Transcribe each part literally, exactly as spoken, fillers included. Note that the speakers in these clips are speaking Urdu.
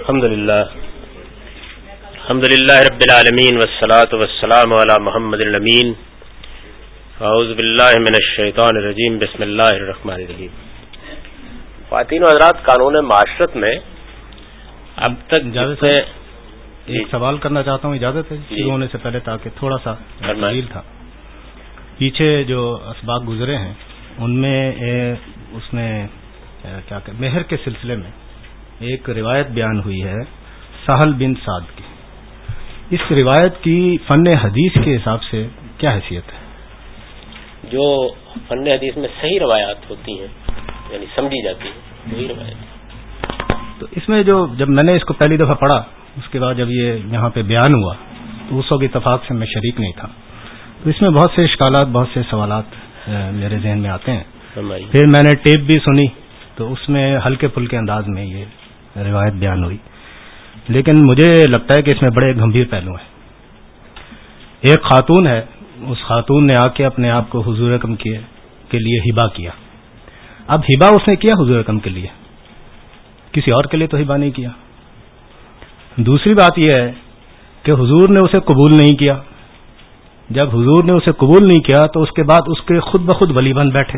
الحمد للہ الحمد للہ رب العالمین والصلاة والسلام علی محمد الامین. اعوذ باللہ من الشیطان الرجیم. بسم اللہ الرحمن الرحیم. خواتین و حضرات، قانون معاشرت میں اب تک اجازت ہے ایک سوال کرنا چاہتا ہوں، اجازت ہے شروع ہونے سے پہلے، تاکہ تھوڑا سا تفصیل تھا. پیچھے جو اسباق گزرے ہیں ان میں اس نے کیا کہ مہر کے سلسلے میں ایک روایت بیان ہوئی ہے سہل بن سعد کی. اس روایت کی فن حدیث کے حساب سے کیا حیثیت ہے؟ جو فن حدیث میں صحیح روایات ہوتی ہیں، یعنی سمجھی جاتی ہیں، وہی روایت. تو اس میں جو جب میں نے اس کو پہلی دفعہ پڑھا، اس کے بعد جب یہ یہاں پہ بیان ہوا تو اس وقت اتفاق سے میں شریک نہیں تھا، تو اس میں بہت سے اشکالات، بہت سے سوالات میرے ذہن میں آتے ہیں. پھر میں نے ٹیپ بھی سنی تو اس میں ہلکے پھلکے انداز میں یہ روایت بیان ہوئی، لیکن مجھے لگتا ہے کہ اس میں بڑے گمبھیر پہلو ہیں. ایک خاتون ہے، اس خاتون نے آ کے اپنے آپ کو حضور اکرم کے لیے ہبہ کیا. اب ہبہ اس نے کیا حضور اکرم کے لیے، کسی اور کے لیے تو ہبہ نہیں کیا. دوسری بات یہ ہے کہ حضور نے اسے قبول نہیں کیا. جب حضور نے اسے قبول نہیں کیا تو اس کے بعد اس کے خود بخود ولی بن بیٹھے.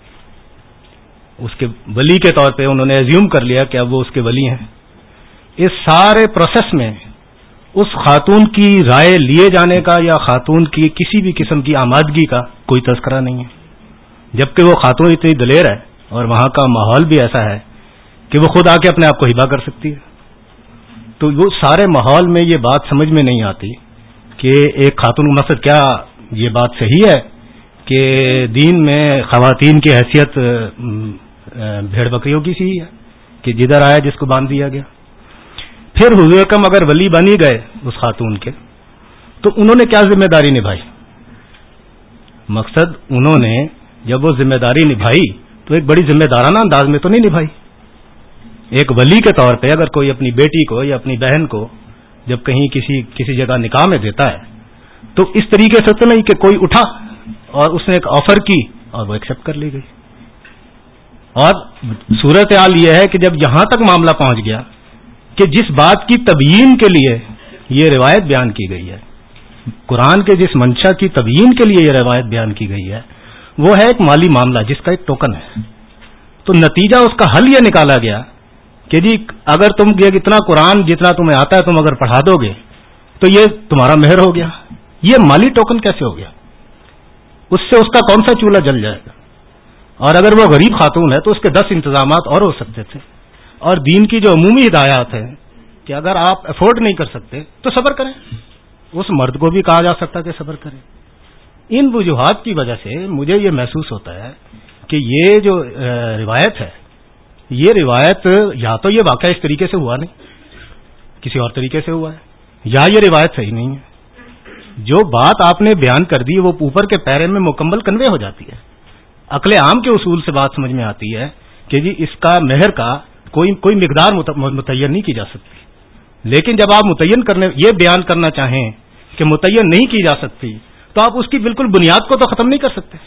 اس کے ولی کے طور پہ انہوں نے ایزیوم کر لیا کہ اب وہ اس کے ولی ہیں. اس سارے پروسیس میں اس خاتون کی رائے لیے جانے کا یا خاتون کی کسی بھی قسم کی آمادگی کا کوئی تذکرہ نہیں ہے، جبکہ وہ خاتون اتنی دلیر ہے اور وہاں کا ماحول بھی ایسا ہے کہ وہ خود آ کے اپنے آپ کو ہبہ کر سکتی ہے. تو وہ سارے ماحول میں یہ بات سمجھ میں نہیں آتی کہ ایک خاتون کا مقصد کیا. یہ بات صحیح ہے کہ دین میں خواتین کی حیثیت بھیڑ بکریوں کی سی ہے کہ جدھر آیا جس کو باندھ دیا گیا. پھر حضور اکرم اگر ولی بن ہی گئے اس خاتون کے، تو انہوں نے کیا ذمہ داری نبھائی؟ مقصد انہوں نے جب وہ ذمہ داری نبھائی تو ایک بڑی ذمہ دارانہ انداز میں تو نہیں نبھائی. ایک ولی کے طور پہ اگر کوئی اپنی بیٹی کو یا اپنی بہن کو جب کہیں کسی کسی جگہ نکاح میں دیتا ہے تو اس طریقے سے تو نہیں کہ کوئی اٹھا اور اس نے ایک آفر کی اور وہ ایکسپٹ کر لی گئی. اور صورتحال یہ ہے کہ جب یہاں تک معاملہ پہنچ گیا کہ جس بات کی تبیین کے لیے یہ روایت بیان کی گئی ہے، قرآن کے جس منشا کی تبیین کے لیے یہ روایت بیان کی گئی ہے، وہ ہے ایک مالی معاملہ جس کا ایک ٹوکن ہے. تو نتیجہ اس کا حل یہ نکالا گیا کہ جی اگر تم یہ اتنا قرآن جتنا تمہیں آتا ہے تم اگر پڑھا دو گے تو یہ تمہارا مہر ہو گیا. یہ مالی ٹوکن کیسے ہو گیا؟ اس سے اس کا کون سا چولہا جل جائے گا؟ اور اگر وہ غریب خاتون ہے تو اس کے دس انتظامات اور ہو سکتے تھے. اور دین کی جو عمومی ہدایات ہے کہ اگر آپ افورڈ نہیں کر سکتے تو صبر کریں. اس مرد کو بھی کہا جا سکتا کہ صبر کریں. ان وجوہات کی وجہ سے مجھے یہ محسوس ہوتا ہے کہ یہ جو روایت ہے، یہ روایت یا تو یہ واقعہ اس طریقے سے ہوا نہیں، کسی اور طریقے سے ہوا ہے، یا یہ روایت صحیح نہیں ہے. جو بات آپ نے بیان کر دی وہ اوپر کے پیرے میں مکمل کنوے ہو جاتی ہے. عقل عام کے اصول سے بات سمجھ میں آتی ہے کہ جی اس کا مہر کا کوئی کوئی مقدار متعین نہیں کی جا سکتی. لیکن جب آپ متعین کرنے یہ بیان کرنا چاہیں کہ متعین نہیں کی جا سکتی تو آپ اس کی بالکل بنیاد کو تو ختم نہیں کر سکتے.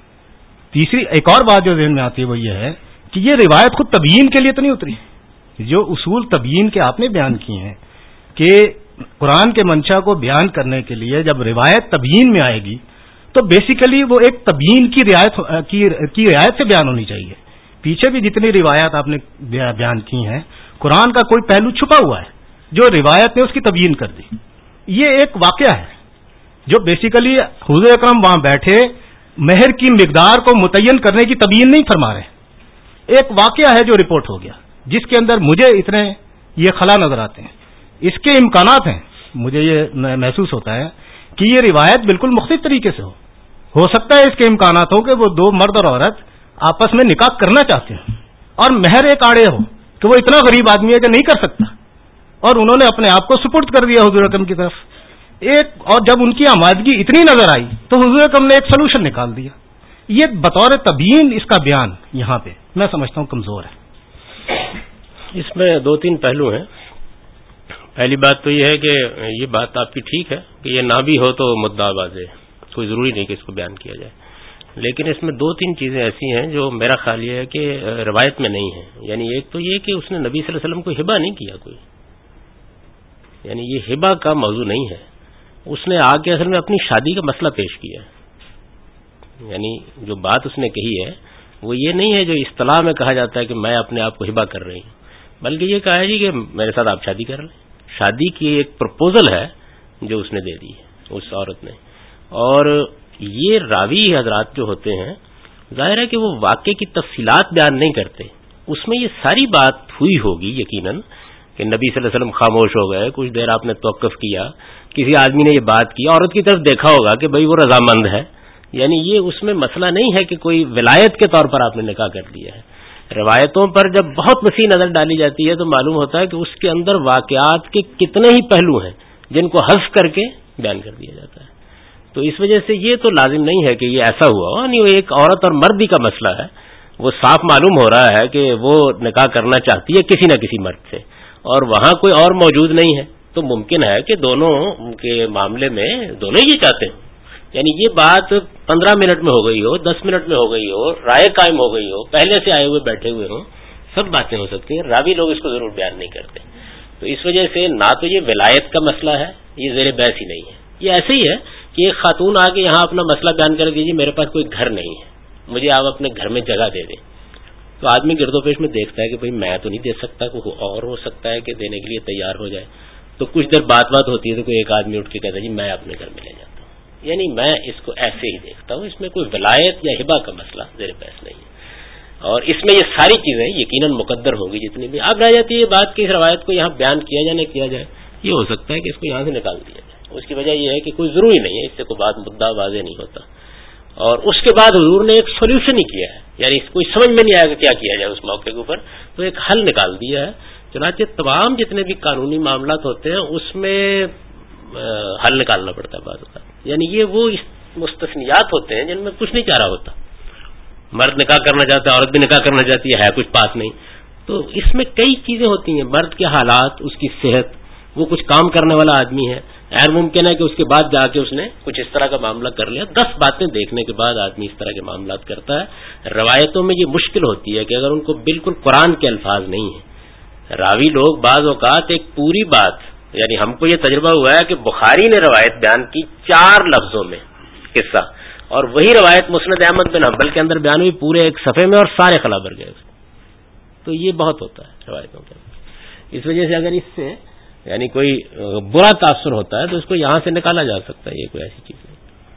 تیسری ایک اور بات جو ذہن میں آتی ہے وہ یہ ہے کہ یہ روایت خود تبیین کے لیے تو نہیں اتری. جو اصول تبیین کے آپ نے بیان کیے ہیں کہ قرآن کے منشا کو بیان کرنے کے لیے جب روایت تبیین میں آئے گی تو بیسیکلی وہ ایک تبیین کی رعایت کی رعایت سے بیان ہونی چاہیے. پیچھے بھی جتنی روایات آپ نے بیان کی ہیں، قرآن کا کوئی پہلو چھپا ہوا ہے جو روایت نے اس کی تبیین کر دی. یہ ایک واقعہ ہے جو بیسیکلی حضور اکرم وہاں بیٹھے مہر کی مقدار کو متعین کرنے کی تبیین نہیں فرما رہے. ایک واقعہ ہے جو رپورٹ ہو گیا جس کے اندر مجھے اتنے یہ خلا نظر آتے ہیں. اس کے امکانات ہیں، مجھے یہ محسوس ہوتا ہے کہ یہ روایت بالکل مختلف طریقے سے ہو ہو سکتا ہے اس کے امکانات ہو کہ وہ دو مرد اور عورت آپس میں نکاح کرنا چاہتے ہیں اور مہر ایک آڑے ہو کہ وہ اتنا غریب آدمی ہے کہ نہیں کر سکتا اور انہوں نے اپنے آپ کو سپرد کر دیا حضور اکرم کی طرف. ایک اور جب ان کی آمادگی اتنی نظر آئی تو حضور اکرم نے ایک سلوشن نکال دیا. یہ بطور تبیین اس کا بیان یہاں پہ میں سمجھتا ہوں کمزور ہے. اس میں دو تین پہلو ہیں. پہلی بات تو یہ ہے کہ یہ بات آپ کی ٹھیک ہے کہ یہ نہ بھی ہو تو مدعا واضح ہے، کوئی ضروری نہیں کہ اس کو بیان کیا جائے. لیکن اس میں دو تین چیزیں ایسی ہیں جو میرا خیال یہ ہے کہ روایت میں نہیں ہے. یعنی ایک تو یہ کہ اس نے نبی صلی اللہ علیہ وسلم کو ہبہ نہیں کیا کوئی یعنی یہ ہبہ کا موضوع نہیں ہے. اس نے آ کے اصل میں اپنی شادی کا مسئلہ پیش کیا ہے. یعنی جو بات اس نے کہی ہے وہ یہ نہیں ہے جو اصطلاح میں کہا جاتا ہے کہ میں اپنے آپ کو ہبہ کر رہی ہوں, بلکہ یہ کہا ہے جی کہ میرے ساتھ آپ شادی کر لیں. شادی کی ایک پرپوزل ہے جو اس نے دے دی ہے اس عورت نے. اور یہ راوی حضرات جو ہوتے ہیں ظاہر ہے کہ وہ واقعے کی تفصیلات بیان نہیں کرتے. اس میں یہ ساری بات ہوئی ہوگی یقیناً کہ نبی صلی اللہ علیہ وسلم خاموش ہو گئے, کچھ دیر آپ نے توقف کیا, کسی آدمی نے یہ بات کی, عورت کی طرف دیکھا ہوگا کہ بھئی وہ رضامند ہے. یعنی یہ اس میں مسئلہ نہیں ہے کہ کوئی ولایت کے طور پر آپ نے نکاح کر لیا ہے. روایتوں پر جب بہت وسیع نظر ڈالی جاتی ہے تو معلوم ہوتا ہے کہ اس کے اندر واقعات کے کتنے ہی پہلو ہیں جن کو حذف کر کے بیان کر دیا جاتا ہے. تو اس وجہ سے یہ تو لازم نہیں ہے کہ یہ ایسا ہوا ہو. نہیں, وہ ایک عورت اور مرد ہی کا مسئلہ ہے. وہ صاف معلوم ہو رہا ہے کہ وہ نکاح کرنا چاہتی ہے کسی نہ کسی مرد سے, اور وہاں کوئی اور موجود نہیں ہے, تو ممکن ہے کہ دونوں کے معاملے میں دونوں ہی یہ چاہتے ہیں. یعنی یہ بات پندرہ منٹ میں ہو گئی ہو, دس منٹ میں ہو گئی ہو, رائے قائم ہو گئی ہو, پہلے سے آئے ہوئے بیٹھے ہوئے ہوں, سب باتیں ہو سکتی ہیں. راوی لوگ اس کو ضرور بیان نہیں کرتے. تو اس وجہ سے نہ تو یہ ولایت کا مسئلہ ہے, یہ زیر بحث ہی نہیں ہے. یہ ایسے ہی ہے کہ ایک خاتون آ کے یہاں اپنا مسئلہ بیان کر دیجیے, میرے پاس کوئی گھر نہیں ہے, مجھے آپ اپنے گھر میں جگہ دے دیں. تو آدمی گرد و پیش میں دیکھتا ہے کہ بھئی میں تو نہیں دے سکتا, کوئی اور ہو سکتا ہے کہ دینے کے لیے تیار ہو جائے. تو کچھ دیر بات بات ہوتی ہے تو کوئی ایک آدمی اٹھ کے کہتا ہے جی میں اپنے گھر میں لے جاتا ہوں. یعنی میں اس کو ایسے ہی دیکھتا ہوں, اس میں کوئی ولایت یا ہبہ کا مسئلہ زیر بحث نہیں ہے. اور اس میں یہ ساری چیزیں یقیناً مقدر ہوگی جتنی بھی. اب رہ جاتی ہے یہ بات کہ اس روایت کو یہاں بیان کیا جائے نہ کیا جائے. یہ ہو سکتا ہے کہ اس کو یہاں سے نکال دیا جائے. اس کی وجہ یہ ہے کہ کوئی ضروری نہیں ہے, اس سے کوئی بات مدعا واضح نہیں ہوتا. اور اس کے بعد حضور نے ایک سولوشن ہی کیا ہے, یعنی اس کو سمجھ میں نہیں آیا کہ کیا کیا جائے اس موقع کے اوپر, تو ایک حل نکال دیا ہے. چنانچہ تمام جتنے بھی قانونی معاملات ہوتے ہیں اس میں حل نکالنا پڑتا ہے بعض اوقات. یعنی یہ وہ مستثنیات ہوتے ہیں جن میں کچھ نہیں چارہ ہوتا. مرد نکاح کرنا چاہتا ہے, عورت بھی نکاح کرنا چاہتی ہے, ہے کچھ پاس نہیں. تو اس میں کئی چیزیں ہوتی ہیں, مرد کے حالات, اس کی صحت, وہ کچھ کام کرنے والا آدمی ہے, غیر ممکن ہے کہ اس کے بعد جا کے اس نے کچھ اس طرح کا معاملہ کر لیا. دس باتیں دیکھنے کے بعد آدمی اس طرح کے معاملات کرتا ہے. روایتوں میں یہ مشکل ہوتی ہے کہ اگر ان کو بالکل قرآن کے الفاظ نہیں ہیں, راوی لوگ بعض اوقات ایک پوری بات, یعنی ہم کو یہ تجربہ ہوا ہے کہ بخاری نے روایت بیان کی چار لفظوں میں قصہ, اور وہی روایت مسند احمد بن حنبل کے اندر بیان ہوئی پورے ایک صفحے میں اور سارے خلا بھر گئے. تو یہ بہت ہوتا ہے روایتوں کے اندر. اس وجہ سے اگر اس سے یعنی کوئی برا تاثر ہوتا ہے تو اس کو یہاں سے نکالا جا سکتا ہے. یہ کوئی ایسی چیز نہیں.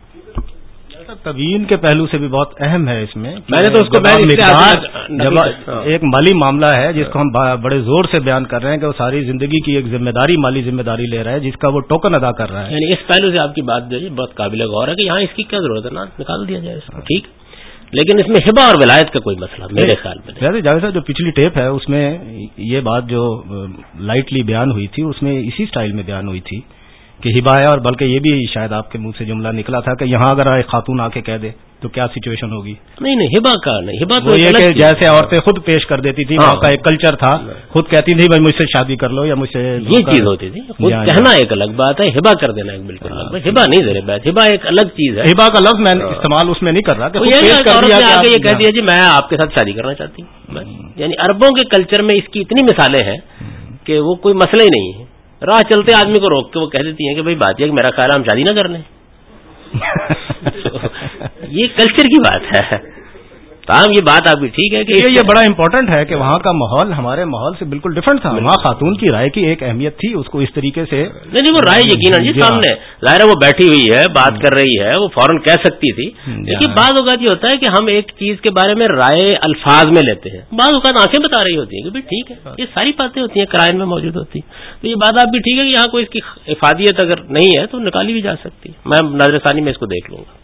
تبیین کے پہلو سے بھی بہت اہم ہے اس میں. میں نے تو اس کو جب ایک مالی معاملہ ہے جس کو ہم بڑے زور سے بیان کر رہے ہیں کہ وہ ساری زندگی کی ایک ذمہ داری, مالی ذمہ داری لے رہا ہے جس کا وہ ٹوکن ادا کر رہا ہے. یعنی اس پہلو سے آپ کی بات جو ہے بہت قابل غور ہے کہ یہاں اس کی کیا ضرورت ہے, نا نکال دیا جائے اس کو, ٹھیک. لیکن اس میں ہبہ اور ولایت کا کوئی مسئلہ میرے خیال میں نہیں. جاوید صاحب جو پچھلی ٹیپ ہے اس میں یہ بات جو لائٹلی بیان ہوئی تھی اس میں اسی سٹائل میں بیان ہوئی تھی کہ ہبہ ہے, اور بلکہ یہ بھی شاید آپ کے منہ سے جملہ نکلا تھا کہ یہاں اگر ایک خاتون آ کے کہہ دے تو کیا سچویشن ہوگی. نہیں نہیں, ہبہ کا نہیں. ہبہ تو یہ کہ جیسے عورتیں خود پیش کر دیتی تھی, وہاں کا ایک کلچر تھا, خود کہتی تھی بھائی مجھ سے شادی کر لو یا مجھ سے, یہ چیز ہوتی تھی. خود کہنا ایک الگ بات ہے, ہبہ کر دینا ایک بالکل الگ. ہبہ نہیں زیر بات, ہبہ ایک الگ چیز ہے. ہبہ کا لفظ میں استعمال اس میں نہیں کر رہا کہ یہ کہہ دیا جی میں آپ کے ساتھ شادی کرنا چاہتی ہوں. یعنی عربوں کے کلچر میں اس کی اتنی مثالیں ہیں کہ وہ کوئی مسئلہ ہی نہیں ہے. راہ چلتے آدمی کو روک کے وہ کہہ دیتی ہیں کہ بھائی بات یہ کہ میرا خیال ہم شادی نہ کر لیں. یہ کلچر کی بات ہے. تاہم یہ بات آپ کی ٹھیک ہے کہ یہ بڑا امپورٹنٹ ہے کہ وہاں کا ماحول ہمارے ماحول سے بالکل ڈفرنٹ تھا. وہاں خاتون کی رائے کی ایک اہمیت تھی, اس کو اس طریقے سے نہیں نہیں وہ رائے یقیناً جی سامنے ظاہر ہے, وہ بیٹھی ہوئی ہے, بات کر رہی ہے, وہ فوراً کہہ سکتی تھی. لیکن بعض اوقات یہ ہوتا ہے کہ ہم ایک چیز کے بارے میں رائے الفاظ میں لیتے ہیں, بعض اوقات آنکھیں بتا رہی ہوتی ہیں کہ بھائی ٹھیک ہے. یہ ساری باتیں ہوتی ہیں قرائن میں موجود ہوتی ہیں. تو یہ بات آپ بھی ٹھیک ہے کہ یہاں کوئی اس کی افادیت اگر نہیں ہے تو نکالی بھی جا سکتی ہے. میں نظر ثانی میں اس کو دیکھ لوں گا.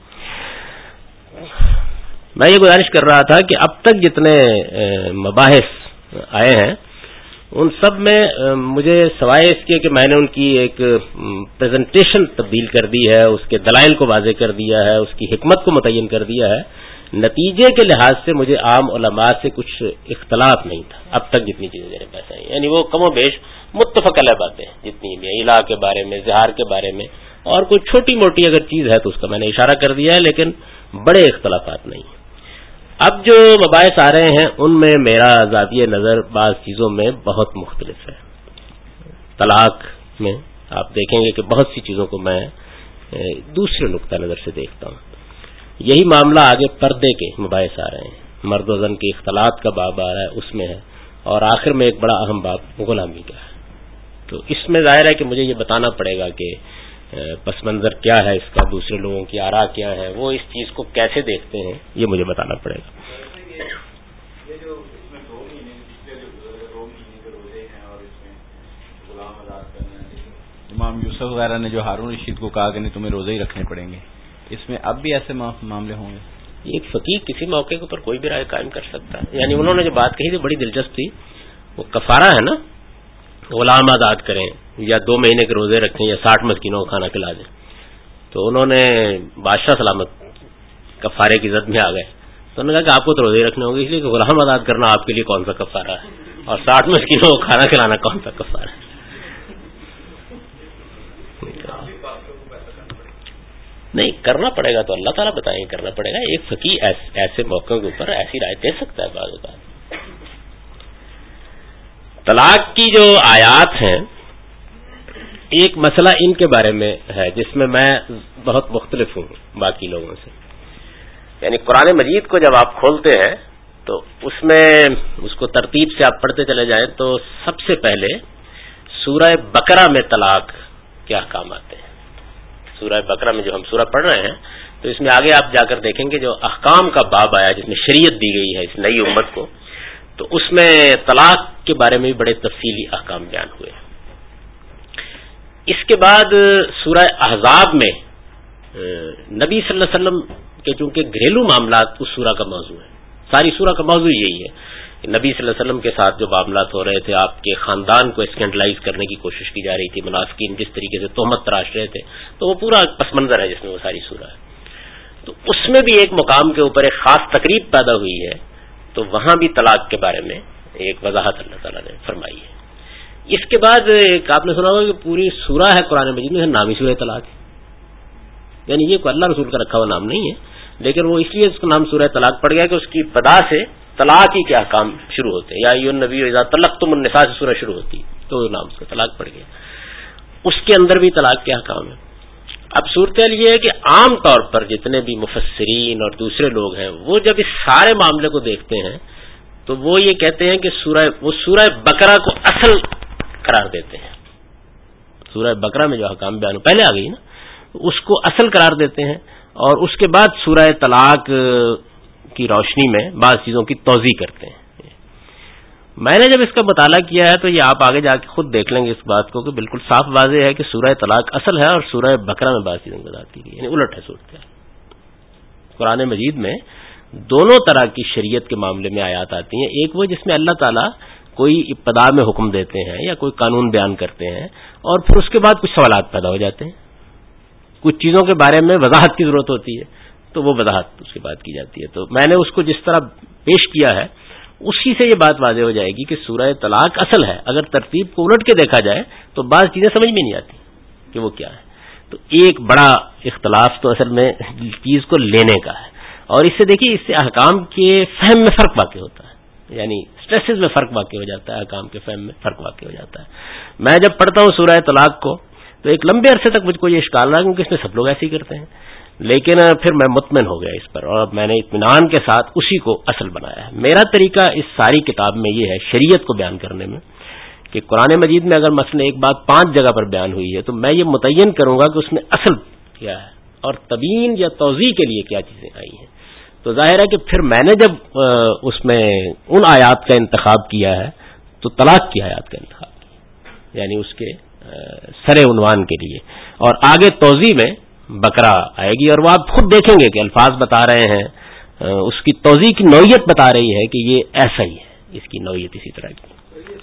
میں یہ گزارش کر رہا تھا کہ اب تک جتنے مباحث آئے ہیں ان سب میں مجھے سوائے اس کے کہ میں نے ان کی ایک پریزنٹیشن تبدیل کر دی ہے, اس کے دلائل کو واضح کر دیا ہے, اس کی حکمت کو متعین کر دیا ہے, نتیجے کے لحاظ سے مجھے عام علماء سے کچھ اختلاف نہیں تھا اب تک جتنی چیزیں میرے پاس آئی. یعنی وہ کم و بیش متفق علیہ باتیں جتنی بھی الہ کے بارے میں, زہار کے بارے میں, اور کوئی چھوٹی موٹی اگر چیز ہے تو اس کا میں نے اشارہ کر دیا ہے, لیکن بڑے اختلافات نہیں. اب جو مباحث آ رہے ہیں ان میں میرا ذاتی نظر بعض چیزوں میں بہت مختلف ہے. طلاق میں آپ دیکھیں گے کہ بہت سی چیزوں کو میں دوسرے نقطہ نظر سے دیکھتا ہوں. یہی معاملہ آگے پردے کے مباحث آ رہے ہیں, مرد و زن کے اختلاط کا باب آ رہا ہے, اس میں ہے, اور آخر میں ایک بڑا اہم باب غلامی کا ہے. تو اس میں ظاہر ہے کہ مجھے یہ بتانا پڑے گا کہ پس منظر کیا ہے اس کا, دوسرے لوگوں کی آراء کیا ہے, وہ اس چیز کو کیسے دیکھتے ہیں, یہ مجھے بتانا پڑے گا. امام یوسف وغیرہ نے جو ہارون رشید کو کہا کہ نہیں تمہیں روزے ہی رکھنے پڑیں گے, اس میں اب بھی ایسے معاملے ہوں گے؟ ایک فقیہ کسی موقع کے اوپر کوئی بھی رائے قائم کر سکتا ہے. یعنی انہوں نے جو بات کہی تھی بڑی دلچسپ تھی, وہ کفارہ ہے نا, غلام آزاد کریں یا دو مہینے کے روزے رکھیں یا ساٹھ مسکینوں کو کھانا کھلا دیں. تو انہوں نے بادشاہ سلامت کفارے کی زد میں آ گئے, تو انہوں نے کہا کہ آپ کو تو روزے رکھنے ہوں گے, اس لیے کہ غلام آزاد کرنا آپ کے لیے کون سا کفارہ ہے, اور ساٹھ مسکینوں کو کھانا کھلانا کون سا کفارہ ہے. نہیں کرنا پڑے گا تو اللہ تعالیٰ بتائیں گے, کرنا پڑے گا. ایک فقیہ ایسے موقعوں کے اوپر ایسی رائے دے سکتا ہے بعض اوقات. طلاق کی جو آیات ہیں, ایک مسئلہ ان کے بارے میں ہے جس میں میں بہت مختلف ہوں باقی لوگوں سے. یعنی قرآن مجید کو جب آپ کھولتے ہیں تو اس میں اس کو ترتیب سے آپ پڑھتے چلے جائیں تو سب سے پہلے سورہ بقرہ میں طلاق کے احکام آتے ہیں. سورہ بقرہ میں جو ہم سورہ پڑھ رہے ہیں تو اس میں آگے آپ جا کر دیکھیں گے جو احکام کا باب آیا جس میں شریعت دی گئی ہے اس نئی امت کو, تو اس میں طلاق کے بارے میں بھی بڑے تفصیلی احکام بیان ہوئے. اس کے بعد سورہ احزاب میں نبی صلی اللہ علیہ وسلم کے چونکہ گھریلو معاملات اس سورہ کا موضوع ہے, ساری سورہ کا موضوع یہی ہے. نبی صلی اللہ علیہ وسلم کے ساتھ جو معاملات ہو رہے تھے, آپ کے خاندان کو اسکینڈلائز کرنے کی کوشش کی جا رہی تھی, منافقین جس طریقے سے تہمت تراش رہے تھے, تو وہ پورا پس منظر ہے جس میں وہ ساری سورہ ہے. تو اس میں بھی ایک مقام کے اوپر ایک خاص تقریب پیدا ہوئی ہے, تو وہاں بھی طلاق کے بارے میں ایک وضاحت اللہ تعالیٰ نے فرمائی ہے. اس کے بعد ایک آپ نے سنا ہوگا کہ پوری سورہ ہے قرآن مجید میں نام ہی سورہ طلاق ہے. یعنی یہ کوئی اللہ رسول کا رکھا ہوا نام نہیں ہے, لیکن وہ اس لیے اس کا نام سورہ طلاق پڑ گیا کہ اس کی ابتدا سے طلاق ہی کے احکام شروع ہوتے ہیں. یا ایھا النبی اذا طلقتم النساء سے سورہ شروع ہوتی, تو وہ نام اس کا طلاق پڑ گیا. اس کے اندر بھی طلاق کے احکام ہیں. اب صورتحال یہ ہے کہ عام طور پر جتنے بھی مفسرین اور دوسرے لوگ ہیں وہ جب اس سارے معاملے کو دیکھتے ہیں تو وہ یہ کہتے ہیں کہ سورہ وہ سورہ بقرہ کو اصل قرار دیتے ہیں. سورہ بقرہ میں جو احکام بیان پہلے آ گئی نا, اس کو اصل قرار دیتے ہیں, اور اس کے بعد سورہ طلاق کی روشنی میں بعض چیزوں کی توضیح کرتے ہیں. میں نے جب اس کا مطالعہ کیا ہے تو یہ آپ آگے جا کے خود دیکھ لیں گے اس بات کو کہ بالکل صاف واضح ہے کہ سورہ طلاق اصل ہے اور سورہ بقرہ میں بعض چیزوں کی وضاحت کی گئی, یعنی الٹ ہے صورت. قرآن مجید میں دونوں طرح کی شریعت کے معاملے میں آیات آتی ہیں. ایک وہ جس میں اللہ تعالیٰ کوئی ابتدا میں حکم دیتے ہیں یا کوئی قانون بیان کرتے ہیں, اور پھر اس کے بعد کچھ سوالات پیدا ہو جاتے ہیں, کچھ چیزوں کے بارے میں وضاحت کی ضرورت ہوتی ہے, تو وہ وضاحت اس کے بعد کی جاتی ہے. تو میں نے اس کو جس طرح پیش کیا ہے اسی سے یہ بات واضح ہو جائے گی کہ سورہ طلاق اصل ہے. اگر ترتیب کو الٹ کے دیکھا جائے تو بعض چیزیں سمجھ میں نہیں آتی کہ وہ کیا ہے. تو ایک بڑا اختلاف تو اصل میں چیز کو لینے کا ہے, اور اس سے دیکھیے اس سے احکام کے فہم میں فرق واقع ہوتا ہے, یعنی اسٹریسز میں فرق واقع ہو جاتا ہے, احکام کے فہم میں فرق واقع ہو جاتا ہے. میں جب پڑھتا ہوں سورہ طلاق کو تو ایک لمبے عرصے تک مجھ کو یہ اشکال رہا کیونکہ اس میں سب لوگ ایسے ہی کرتے ہیں, لیکن پھر میں مطمئن ہو گیا اس پر, اور میں نے اطمینان کے ساتھ اسی کو اصل بنایا ہے. میرا طریقہ اس ساری کتاب میں یہ ہے شریعت کو بیان کرنے میں کہ قرآن مجید میں اگر مثلا ایک بات پانچ جگہ پر بیان ہوئی ہے تو میں یہ متعین کروں گا کہ اس میں اصل کیا ہے اور تبیین یا توضیح کے لیے کیا چیزیں آئی ہیں. تو ظاہر ہے کہ پھر میں نے جب اس میں ان آیات کا انتخاب کیا ہے تو طلاق کی آیات کا انتخاب کیا, یعنی اس کے سر عنوان کے لیے, اور آگے توضیح میں بقرہ آئے گی, اور وہ آپ خود دیکھیں گے کہ الفاظ بتا رہے ہیں, اس کی توضیح کی نوعیت بتا رہی ہے کہ یہ ایسا ہی ہے, اس کی نوعیت اسی طرح کی.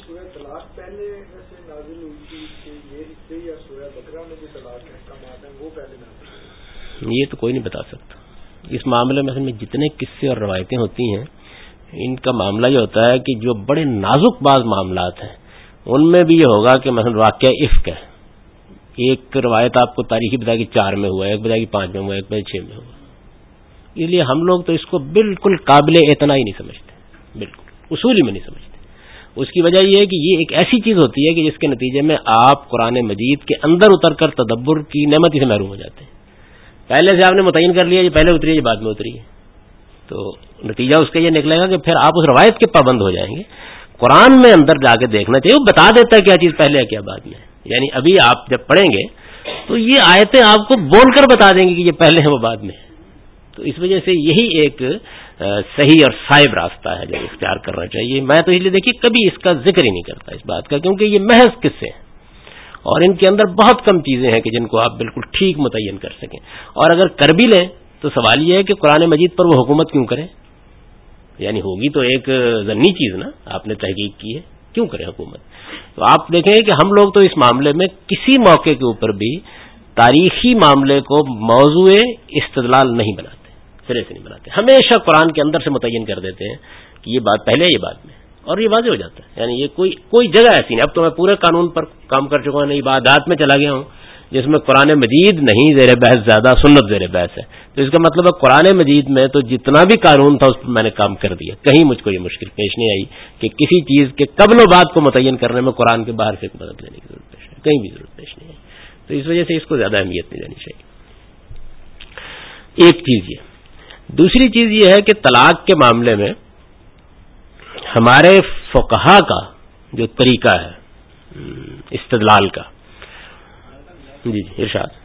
یہ تو کوئی نہیں بتا سکتا. اس معاملے میں جتنے قصے اور روایتیں ہوتی ہیں ان کا معاملہ یہ ہوتا ہے کہ جو بڑے نازک بعض معاملات ہیں ان میں بھی یہ ہوگا کہ مثلا واقعہ افک ہے, ایک روایت آپ کو تاریخی بتا کہ چار میں ہوا ہے, ایک بتا کہ پانچ میں ہوا ہے, ایک بتا چھ میں ہوا. اس لیے ہم لوگ تو اس کو بالکل قابل اعتنا ہی نہیں سمجھتے, بالکل اصول ہی میں نہیں سمجھتے. اس کی وجہ یہ ہے کہ یہ ایک ایسی چیز ہوتی ہے کہ جس کے نتیجے میں آپ قرآن مجید کے اندر اتر کر تدبر کی نعمت سے محروم ہو جاتے ہیں. پہلے سے آپ نے متعین کر لیا یہ پہلے اتری ہے یہ بعد میں اتری ہے, تو نتیجہ اس کا یہ نکلے گا کہ پھر آپ اس روایت کے پابند ہو جائیں گے. قرآن میں اندر جا کے دیکھنا چاہیے, وہ بتا دیتا ہے کیا چیز پہلے ہے کیا بعد میں. یعنی ابھی آپ جب پڑھیں گے تو یہ آیتیں آپ کو بول کر بتا دیں گے کہ یہ پہلے ہے وہ بعد میں. تو اس وجہ سے یہی ایک صحیح اور صائب راستہ ہے جو اختیار کرنا چاہیے. میں تو اس لیے دیکھیے کبھی اس کا ذکر ہی نہیں کرتا اس بات کا, کیونکہ یہ محض قصے ہیں اور ان کے اندر بہت کم چیزیں ہیں کہ جن کو آپ بالکل ٹھیک متعین کر سکیں. اور اگر کر بھی لیں تو سوال یہ ہے کہ قرآن مجید پر وہ حکومت کیوں کریں؟ یعنی ہوگی تو ایک ضمنی چیز نا, آپ نے تحقیق کی ہے, کیوں کریں حکومت؟ تو آپ دیکھیں گے کہ ہم لوگ تو اس معاملے میں کسی موقع کے اوپر بھی تاریخی معاملے کو موضوع استدلال نہیں بناتے, سرے سے نہیں بناتے. ہمیشہ قرآن کے اندر سے متعین کر دیتے ہیں کہ یہ بات پہلے یہ بات میں, اور یہ واضح ہو جاتا ہے. یعنی یہ کوئی کوئی جگہ ایسی نہیں. اب تو میں پورے قانون پر کام کر چکا ہوں, نئی عبادات میں چلا گیا ہوں جس میں قرآن مجید نہیں زیر بحث, زیادہ سنت زیر بحث ہے. تو اس کا مطلب ہے قرآن مجید میں تو جتنا بھی قانون تھا اس پر میں نے کام کر دیا. کہیں مجھ کو یہ مشکل پیش نہیں آئی کہ کسی چیز کے قبل و بعد کو متعین کرنے میں قرآن کے باہر سے مدد لینے کی ضرورت پیش ہے, کہیں بھی ضرورت پیش نہیں آئی. تو اس وجہ سے اس کو زیادہ اہمیت نہیں دینی چاہیے. ایک چیز یہ. دوسری چیز یہ ہے کہ طلاق کے معاملے میں ہمارے فقہا کا جو طریقہ ہے استدلال کا, جی جی ارشاد.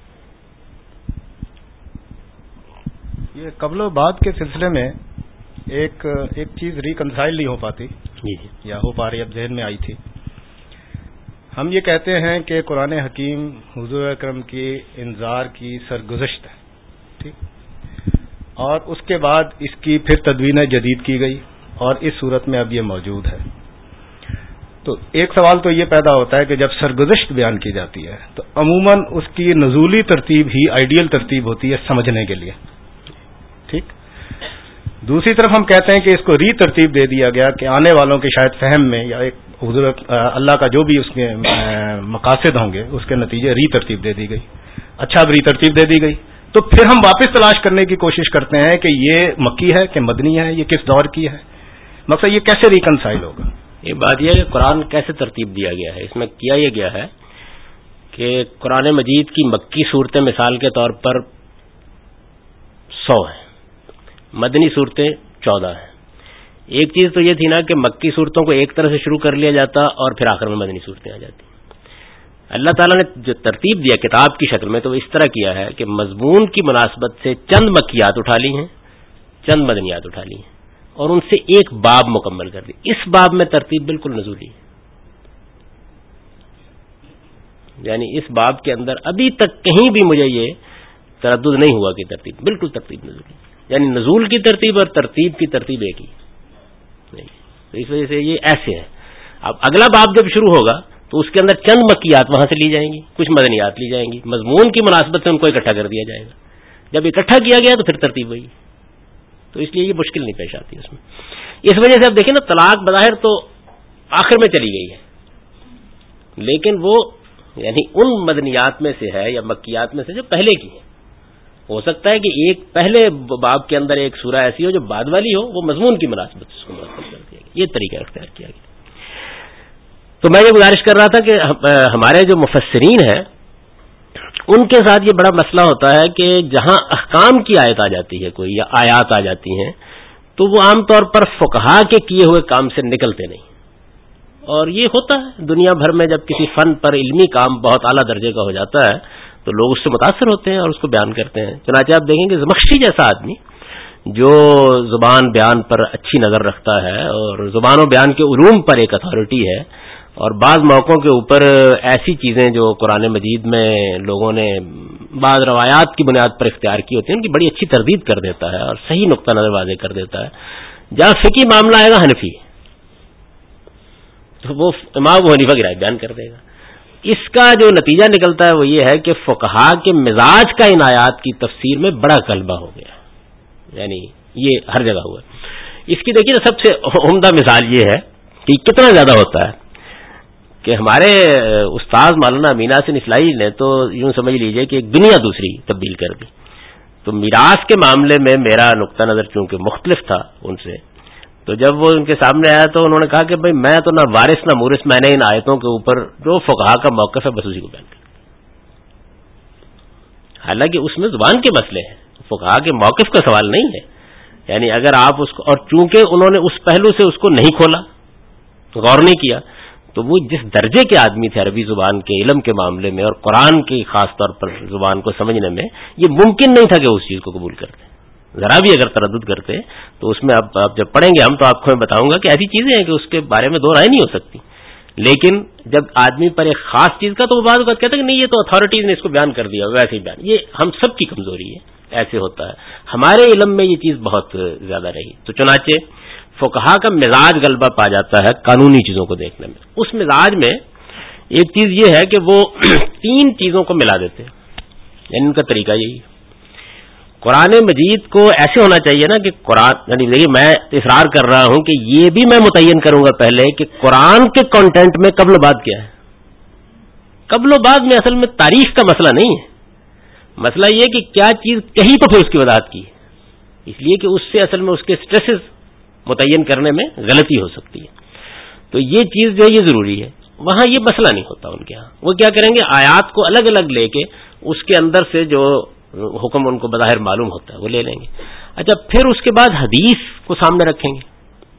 یہ قبل و بعد کے سلسلے میں ایک ایک چیز ریکنسائل نہیں ہو پاتی, جی جی یا ہو پا رہی, اب ذہن میں آئی تھی. ہم یہ کہتے ہیں کہ قرآن حکیم حضور اکرم کی انذار کی سرگزشت ہے, ٹھیک, اور اس کے بعد اس کی پھر تدوین جدید کی گئی اور اس صورت میں اب یہ موجود ہے. تو ایک سوال تو یہ پیدا ہوتا ہے کہ جب سرگزشت بیان کی جاتی ہے تو عموماً اس کی نزولی ترتیب ہی آئیڈیل ترتیب ہوتی ہے سمجھنے کے لیے, ٹھیک. دوسری طرف ہم کہتے ہیں کہ اس کو ری ترتیب دے دیا گیا کہ آنے والوں کے شاید فہم میں یا ایک حضور اللہ کا جو بھی اس کے مقاصد ہوں گے اس کے نتیجے ری ترتیب دے دی گئی. اچھا, اب ری ترتیب دے دی گئی تو پھر ہم واپس تلاش کرنے کی کوشش کرتے ہیں کہ یہ مکی ہے کہ مدنی ہے, یہ کس دور کی ہے. مقصد یہ کیسے ریکنسائل ہوگا؟ یہ بات یہ ہے کہ قرآن کیسے ترتیب دیا گیا ہے. اس میں کیا یہ گیا ہے کہ قرآن مجید کی مکی صورتیں مثال کے طور پر سو ہیں, مدنی صورتیں چودہ ہیں. ایک چیز تو یہ تھی نا کہ مکی صورتوں کو ایک طرح سے شروع کر لیا جاتا اور پھر آخر میں مدنی صورتیں آ جاتی. اللہ تعالیٰ نے جو ترتیب دیا کتاب کی شکل میں تو اس طرح کیا ہے کہ مضمون کی مناسبت سے چند مکیات اٹھا لی ہیں, چند مدنیات اٹھا لی ہیں اور ان سے ایک باب مکمل کر دی. اس باب میں ترتیب بالکل نزولی ہے, یعنی اس باب کے اندر ابھی تک کہیں بھی مجھے یہ تردد نہیں ہوا کہ ترتیب بالکل ترتیب نزولی, یعنی نزول کی ترتیب اور ترتیب کی ترتیب ایک ہی نہیں. تو اس وجہ سے یہ ایسے ہے. اب اگلا باب جب شروع ہوگا تو اس کے اندر چند مکیات وہاں سے لی جائیں گی, کچھ مدنیات لی جائیں گی, مضمون کی مناسبت سے ان کو اکٹھا کر دیا جائے گا. جب اکٹھا کیا گیا تو پھر ترتیب وہی. تو اس لیے یہ مشکل نہیں پیش آتی اس میں. اس وجہ سے اب دیکھیں نا, طلاق بظاہر تو آخر میں چلی گئی ہے لیکن وہ یعنی ان مدنیات میں سے ہے یا مکیات میں سے جو پہلے کی ہے. ہو سکتا ہے کہ ایک پہلے باب کے اندر ایک سورہ ایسی ہو جو بعد والی ہو, وہ مضمون کی مناسبت سے اس کو مرتب کر دیا گیا. یہ طریقہ اختیار کیا گیا. تو میں یہ گزارش کر رہا تھا کہ ہمارے جو مفسرین ہیں ان کے ساتھ یہ بڑا مسئلہ ہوتا ہے کہ جہاں احکام کی آیت آ جاتی ہے کوئی یا آیات آ جاتی ہیں تو وہ عام طور پر فقہا کے کیے ہوئے کام سے نکلتے نہیں. اور یہ ہوتا ہے دنیا بھر میں, جب کسی فن پر علمی کام بہت اعلیٰ درجے کا ہو جاتا ہے تو لوگ اس سے متاثر ہوتے ہیں اور اس کو بیان کرتے ہیں. چنانچہ آپ دیکھیں کہ زمخشری جیسا آدمی جو زبان بیان پر اچھی نظر رکھتا ہے اور زبان و بیان کے علوم پر ایک اتھارٹی ہے, اور بعض موقعوں کے اوپر ایسی چیزیں جو قرآن مجید میں لوگوں نے بعض روایات کی بنیاد پر اختیار کی ہوتی ہیں ان کی بڑی اچھی تردید کر دیتا ہے اور صحیح نقطہ نظر واضح کر دیتا ہے. جہاں فقہی معاملہ آئے گا حنفی تو وہ امام ابو حنیفہ کی رائے بیان کر دے گا. اس کا جو نتیجہ نکلتا ہے وہ یہ ہے کہ فقہا کے مزاج کا ان آیات کی تفسیر میں بڑا غلبہ ہو گیا, یعنی یہ ہر جگہ ہوا. اس کی دیکھیے سب سے عمدہ مثال یہ ہے کہ کتنا زیادہ ہوتا ہے کہ ہمارے استاد مولانا امین حسین اصلاحی نے تو یوں سمجھ لیجئے کہ ایک دنیا دوسری تبدیل کر دی. تو میراث کے معاملے میں میرا نقطہ نظر چونکہ مختلف تھا ان سے, تو جب وہ ان کے سامنے آیا تو انہوں نے کہا کہ بھائی میں تو نہ وارث نہ مورث، میں نے ان آیتوں کے اوپر جو فقہا کا موقف ہے بس اسی کو بیان کر، حالانکہ اس میں زبان کے مسئلے ہیں، فقہا کے موقف کا سوال نہیں ہے. یعنی اگر آپ اس کو، اور چونکہ انہوں نے اس پہلو سے اس کو نہیں کھولا، غور نہیں کیا، تو وہ جس درجے کے آدمی تھے عربی زبان کے علم کے معاملے میں اور قرآن کی خاص طور پر زبان کو سمجھنے میں، یہ ممکن نہیں تھا کہ اس چیز کو قبول کرتے. ذرا بھی اگر تردد کرتے تو اس میں اب آپ جب پڑھیں گے ہم تو آپ کو میں بتاؤں گا کہ ایسی چیزیں ہیں کہ اس کے بارے میں دو رائے نہیں ہو سکتی. لیکن جب آدمی پر ایک خاص چیز کا، تو وہ بعض اوقات کہتے ہیں کہ نہیں یہ تو اتھارٹیز نے اس کو بیان کر دیا، ویسے ہی بیان، یہ ہم سب کی کمزوری ہے، ایسے ہوتا ہے. ہمارے علم میں یہ چیز بہت زیادہ رہی. تو چنانچہ فقہا کا مزاج غلبہ پا جاتا ہے قانونی چیزوں کو دیکھنے میں. اس مزاج میں ایک چیز یہ ہے کہ وہ تین چیزوں کو ملا دیتے ہیں، یعنی ان کا طریقہ یہی ہے. قرآن مجید کو ایسے ہونا چاہیے نا کہ قرآن، یعنی دیکھیے میں اصرار کر رہا ہوں کہ یہ بھی میں متعین کروں گا پہلے کہ قرآن کے کانٹینٹ میں قبل و بعد کیا ہے. قبل و بعد میں اصل میں تاریخ کا مسئلہ نہیں ہے، مسئلہ یہ کہ کیا چیز کہیں تو پھر اس کی وضاحت کی، اس لیے کہ اس سے اصل میں اس کے اسٹریسز متعین کرنے میں غلطی ہو سکتی ہے. تو یہ چیز جو ہے یہ ضروری ہے. وہاں یہ مسئلہ نہیں ہوتا ان کے ہاں. وہ کیا کریں گے، آیات کو الگ الگ لے کے اس کے اندر سے جو حکم ان کو بظاہر معلوم ہوتا ہے وہ لے لیں گے. اچھا پھر اس کے بعد حدیث کو سامنے رکھیں گے.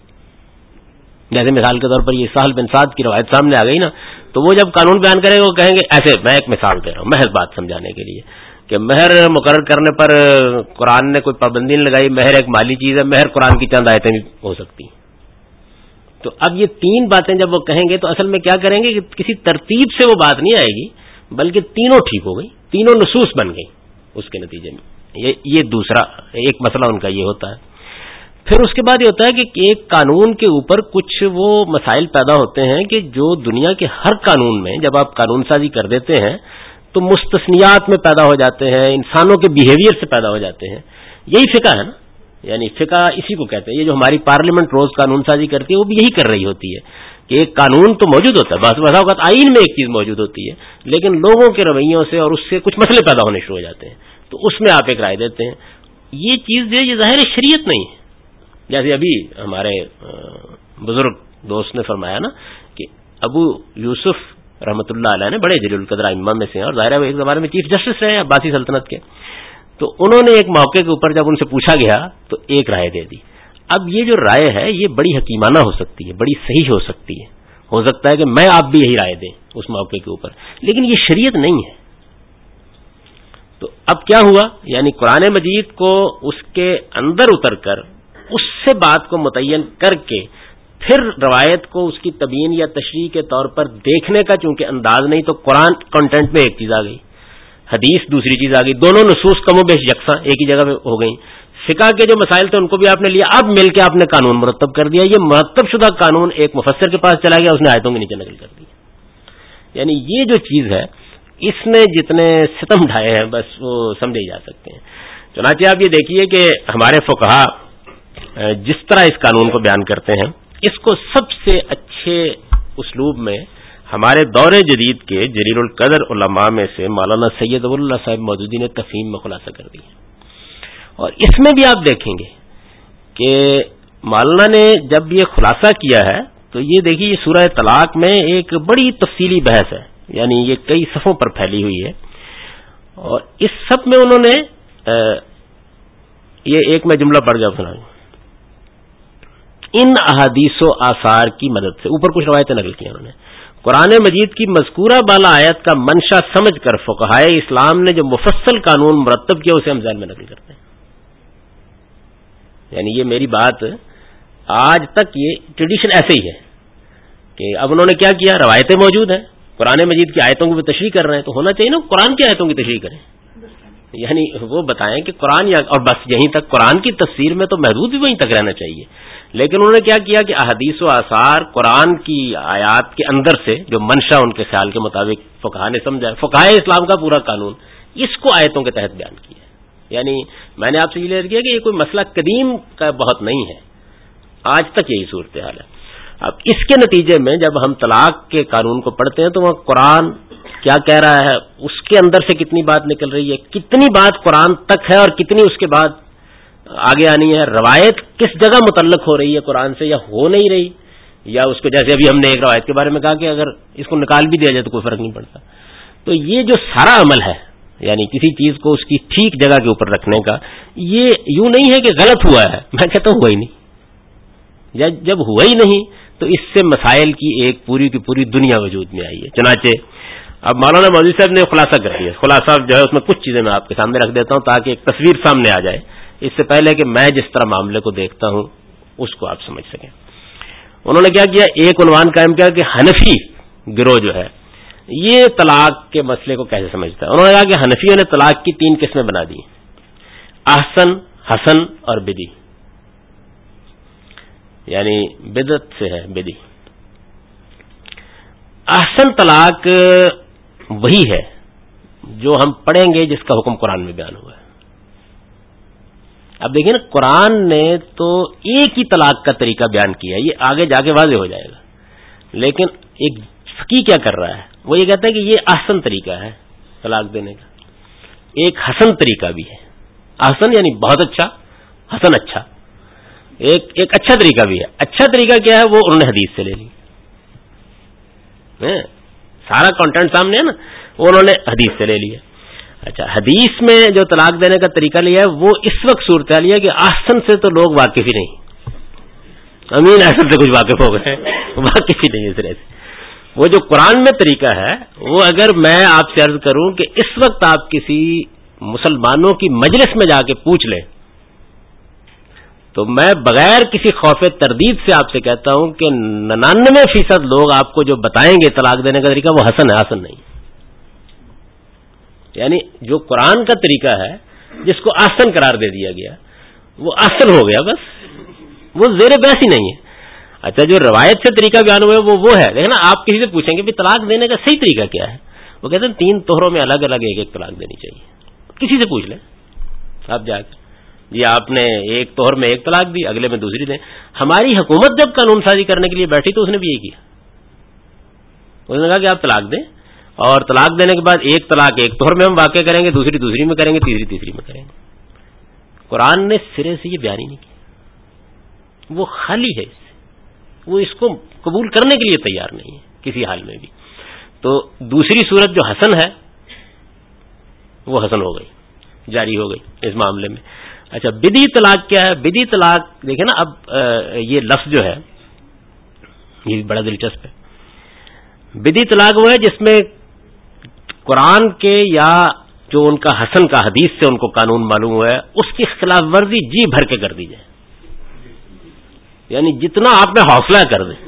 جیسے مثال کے طور پر یہ سہل بن سعد کی روایت سامنے آ گئی نا، تو وہ جب قانون بیان کریں گے وہ کہیں گے ایسے، میں ایک مثال دے رہا ہوں محض بات سمجھانے کے لیے، کہ مہر مقرر کرنے پر قرآن نے کوئی پابندی نہیں لگائی، مہر ایک مالی چیز ہے، مہر قرآن کی چند آیتیں بھی ہو سکتی ہیں. تو اب یہ تین باتیں جب وہ کہیں گے تو اصل میں کیا کریں گے کہ کسی ترتیب سے وہ بات نہیں آئے گی، بلکہ تینوں ٹھیک ہو گئی، تینوں نصوص بن گئی اس کے نتیجے میں. یہ یہ دوسرا ایک مسئلہ ان کا یہ ہوتا ہے. پھر اس کے بعد یہ ہوتا ہے کہ ایک قانون کے اوپر کچھ وہ مسائل پیدا ہوتے ہیں کہ جو دنیا کے ہر قانون میں جب آپ قانون سازی کر دیتے ہیں تو مستثنیات میں پیدا ہو جاتے ہیں، انسانوں کے بیہیویئر سے پیدا ہو جاتے ہیں. یہی فقہ ہے نا، یعنی فقہ اسی کو کہتے ہیں. یہ جو ہماری پارلیمنٹ روز قانون سازی کرتی ہے وہ بھی یہی کر رہی ہوتی ہے کہ ایک قانون تو موجود ہوتا ہے، بعض اوقات آئین میں ایک چیز موجود ہوتی ہے، لیکن لوگوں کے رویوں سے اور اس سے کچھ مسئلے پیدا ہونے شروع ہو جاتے ہیں، تو اس میں آپ ایک رائے دیتے ہیں. یہ چیز جو ہے یہ ظاہر شریعت نہیں ہے. جیسے ابھی ہمارے بزرگ دوست نے فرمایا نا کہ ابو یوسف رحمۃ اللہ علیہ نے بڑے جلیل القدر ائمہ میں سے ہیں اور ظاہر ہے وہ ایک زمانے میں چیف جسٹس رہے ہیں عباسی سلطنت کے. تو انہوں نے ایک موقع کے اوپر جب ان سے پوچھا گیا تو ایک رائے دے دی. اب یہ جو رائے ہے یہ بڑی حکیمانہ ہو سکتی ہے، بڑی صحیح ہو سکتی ہے، ہو سکتا ہے کہ میں آپ بھی یہی رائے دیں اس موقع کے اوپر، لیکن یہ شریعت نہیں ہے. تو اب کیا ہوا، یعنی قرآن مجید کو اس کے اندر اتر کر اس سے بات کو متعین کر کے پھر روایت کو اس کی تبیین یا تشریح کے طور پر دیکھنے کا چونکہ انداز نہیں، تو قرآن کنٹینٹ میں ایک چیز آ گئی، حدیث دوسری چیز آ گئی، دونوں نصوص کم و بیش یکساں ایک ہی جگہ پہ ہو گئیں. فقہ کے جو مسائل تھے ان کو بھی آپ نے لیا، اب مل کے آپ نے قانون مرتب کر دیا. یہ مرتب شدہ قانون ایک مفسر کے پاس چلا گیا، اس نے آیتوں کے نیچے نقل کر دیا. یعنی یہ جو چیز ہے اس نے جتنے ستم ڈھائے ہیں بس وہ سمجھے جا سکتے ہیں. چنانچہ آپ یہ دیکھیے کہ ہمارے فقہا جس طرح اس قانون کو بیان کرتے ہیں، اس کو سب سے اچھے اسلوب میں ہمارے دور جدید کے جلیل القدر علماء میں سے مولانا سید ابو اللہ صاحب مودودی نے تفہیم میں خلاصہ کر دی. اور اس میں بھی آپ دیکھیں گے کہ مولانا نے جب یہ خلاصہ کیا ہے تو یہ دیکھیے یہ سورہ طلاق میں ایک بڑی تفصیلی بحث ہے، یعنی یہ کئی صفوں پر پھیلی ہوئی ہے. اور اس سب میں انہوں نے یہ ایک میں جملہ پڑھ گیا سنا، ان احادیث و آثار کی مدد سے، اوپر کچھ روایتیں نقل کی انہوں نے، قرآن مجید کی مذکورہ بالا آیت کا منشا سمجھ کر فقہائے اسلام نے جو مفصل قانون مرتب کیا اسے ہم ذہن میں نقل کرتے ہیں. یعنی یہ میری بات آج تک یہ ٹریڈیشن ایسے ہی ہے کہ اب انہوں نے کیا کیا، روایتیں موجود ہیں، قرآن مجید کی آیتوں کو بھی تشریح کر رہے ہیں، تو ہونا چاہیے نا قرآن کی آیتوں کی تشریح کریں، یعنی وہ بتائیں کہ قرآن یا اور بس یہیں تک. قرآن کی تفسیر میں تو محدود بھی وہیں تک رہنا چاہیے، لیکن انہوں نے کیا کیا کہ احادیث و آثار قرآن کی آیات کے اندر سے جو منشا ان کے خیال کے مطابق فقہا نے سمجھا، فقہائے اسلام کا پورا قانون اس کو آیتوں کے تحت بیان کیا. یعنی میں نے آپ سے یہ لے کیا کہ یہ کوئی مسئلہ قدیم کا بہت نہیں ہے، آج تک یہی صورتحال ہے. اب اس کے نتیجے میں جب ہم طلاق کے قانون کو پڑھتے ہیں تو وہ قرآن کیا کہہ رہا ہے، اس کے اندر سے کتنی بات نکل رہی ہے، کتنی بات قرآن تک ہے اور کتنی اس کے بعد آگے آنی ہے. روایت کس جگہ متعلق ہو رہی ہے قرآن سے یا ہو نہیں رہی, یا اس کو جیسے ابھی ہم نے ایک روایت کے بارے میں کہا کہ اگر اس کو نکال بھی دیا جائے تو کوئی فرق نہیں پڑتا. تو یہ جو سارا عمل ہے, یعنی کسی چیز کو اس کی ٹھیک جگہ کے اوپر رکھنے کا, یہ یوں نہیں ہے کہ غلط ہوا ہے. میں کہتا ہوں ہوا ہی نہیں. جب ہوا ہی نہیں تو اس سے مسائل کی ایک پوری کی پوری دنیا وجود میں آئی ہے. چنانچہ اب مولانا مودودی صاحب نے خلاصہ کر دیا. خلاصہ جو ہے اس میں کچھ چیزیں میں آپ کے سامنے رکھ دیتا ہوں تاکہ ایک تصویر سامنے آ جائے, اس سے پہلے کہ میں جس طرح معاملے کو دیکھتا ہوں اس کو آپ سمجھ سکیں. انہوں نے کیا کیا, ایک عنوان قائم کیا کہ حنفی گروہ جو ہے یہ طلاق کے مسئلے کو کیسے سمجھتا ہے. انہوں نے کہا کہ حنفیوں نے طلاق کی تین قسمیں بنا دی, احسن, حسن اور بدی. یعنی بدعت سے ہے بدی. احسن طلاق وہی ہے جو ہم پڑھیں گے جس کا حکم قرآن میں بیان ہوا ہے. اب دیکھیں نا, قرآن نے تو ایک ہی طلاق کا طریقہ بیان کیا ہے, یہ آگے جا کے واضح ہو جائے گا. لیکن ایک فقی کیا کر رہا ہے, وہ یہ کہتا ہے کہ یہ احسن طریقہ ہے طلاق دینے کا. ایک حسن طریقہ بھی ہے. احسن یعنی بہت اچھا, حسن اچھا. ایک ایک اچھا طریقہ بھی ہے. اچھا طریقہ کیا ہے وہ انہوں نے حدیث سے لے لی. سارا کانٹینٹ سامنے ہے نا, وہ انہوں نے حدیث سے لے لیا. اچھا, حدیث میں جو طلاق دینے کا طریقہ لیا ہے وہ اس وقت صورتحال ہے کہ احسن سے تو لوگ واقف ہی نہیں, امین احسن سے کچھ واقف ہو گئے, واقف ہی نہیں اس طرح سے. وہ جو قرآن میں طریقہ ہے وہ اگر میں آپ سے عرض کروں کہ اس وقت آپ کسی مسلمانوں کی مجلس میں جا کے پوچھ لیں تو میں بغیر کسی خوف تردید سے آپ سے کہتا ہوں کہ ننانوے فیصد لوگ آپ کو جو بتائیں گے طلاق دینے کا طریقہ وہ حسن ہے, حسن نہیں. یعنی جو قرآن کا طریقہ ہے جس کو احسن قرار دے دیا گیا وہ احسن ہو گیا, بس وہ زیر بحث ہی نہیں ہے. اچھا, جو روایت سے طریقہ بیان ہوا ہے وہ وہ ہے. دیکھنا, آپ کسی سے پوچھیں گے بھی طلاق دینے کا صحیح طریقہ کیا ہے, وہ کہتے ہیں تین طہروں میں الگ الگ ایک ایک طلاق دینی چاہیے. کسی سے پوچھ لیں آپ جا کر, جی آپ نے ایک طہر میں ایک طلاق دی, اگلے میں دوسری دیں. ہماری حکومت جب قانون سازی کرنے کے لیے بیٹھی تو اس نے بھی یہی کیا. اس نے کہا کہ آپ طلاق دیں, اور طلاق دینے کے بعد ایک طلاق ایک طہر میں ہم واقع کریں گے, دوسری دوسری میں کریں گے, تیسری تیسری میں کریں گے. قرآن نے سرے سے یہ بیان ہی نہیں کیا, وہ خالی ہے اس سے, وہ اس کو قبول کرنے کے لیے تیار نہیں ہے کسی حال میں بھی. تو دوسری صورت جو حسن ہے وہ حسن ہو گئی, جاری ہو گئی اس معاملے میں. اچھا, بدی طلاق کیا ہے؟ بدی طلاق دیکھیں نا, اب یہ لفظ جو ہے یہ بڑا دلچسپ ہے. بدی طلاق وہ ہے جس میں قرآن کے یا جو ان کا حسن کا حدیث سے ان کو قانون معلوم ہوا ہے اس کی خلاف ورزی جی بھر کے کر دی جائے. یعنی جتنا آپ میں حوصلہ کر دیں,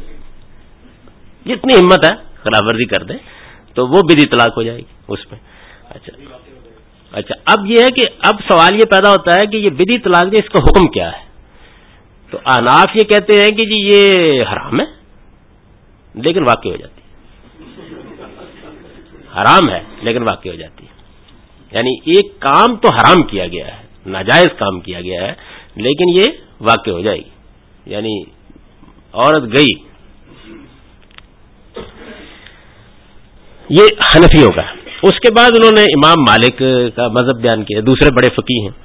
جتنی ہمت ہے خلاف ورزی کر دیں تو وہ بدی طلاق ہو جائے گی اس میں. اچھا اچھا اب یہ ہے کہ اب سوال یہ پیدا ہوتا ہے کہ یہ بدی طلاق جو اس کا حکم کیا ہے. تو احناف یہ کہتے ہیں کہ جی یہ حرام ہے لیکن واقع ہو جاتی ہے, حرام ہے لیکن واقع ہو جاتی ہے. یعنی ایک کام تو حرام کیا گیا ہے, ناجائز کام کیا گیا ہے, لیکن یہ واقع ہو جائے گی. یعنی عورت گئی, یہ حنفیوں کا. اس کے بعد انہوں نے امام مالک کا مذہب بیان کیا, دوسرے بڑے فقیہ ہیں.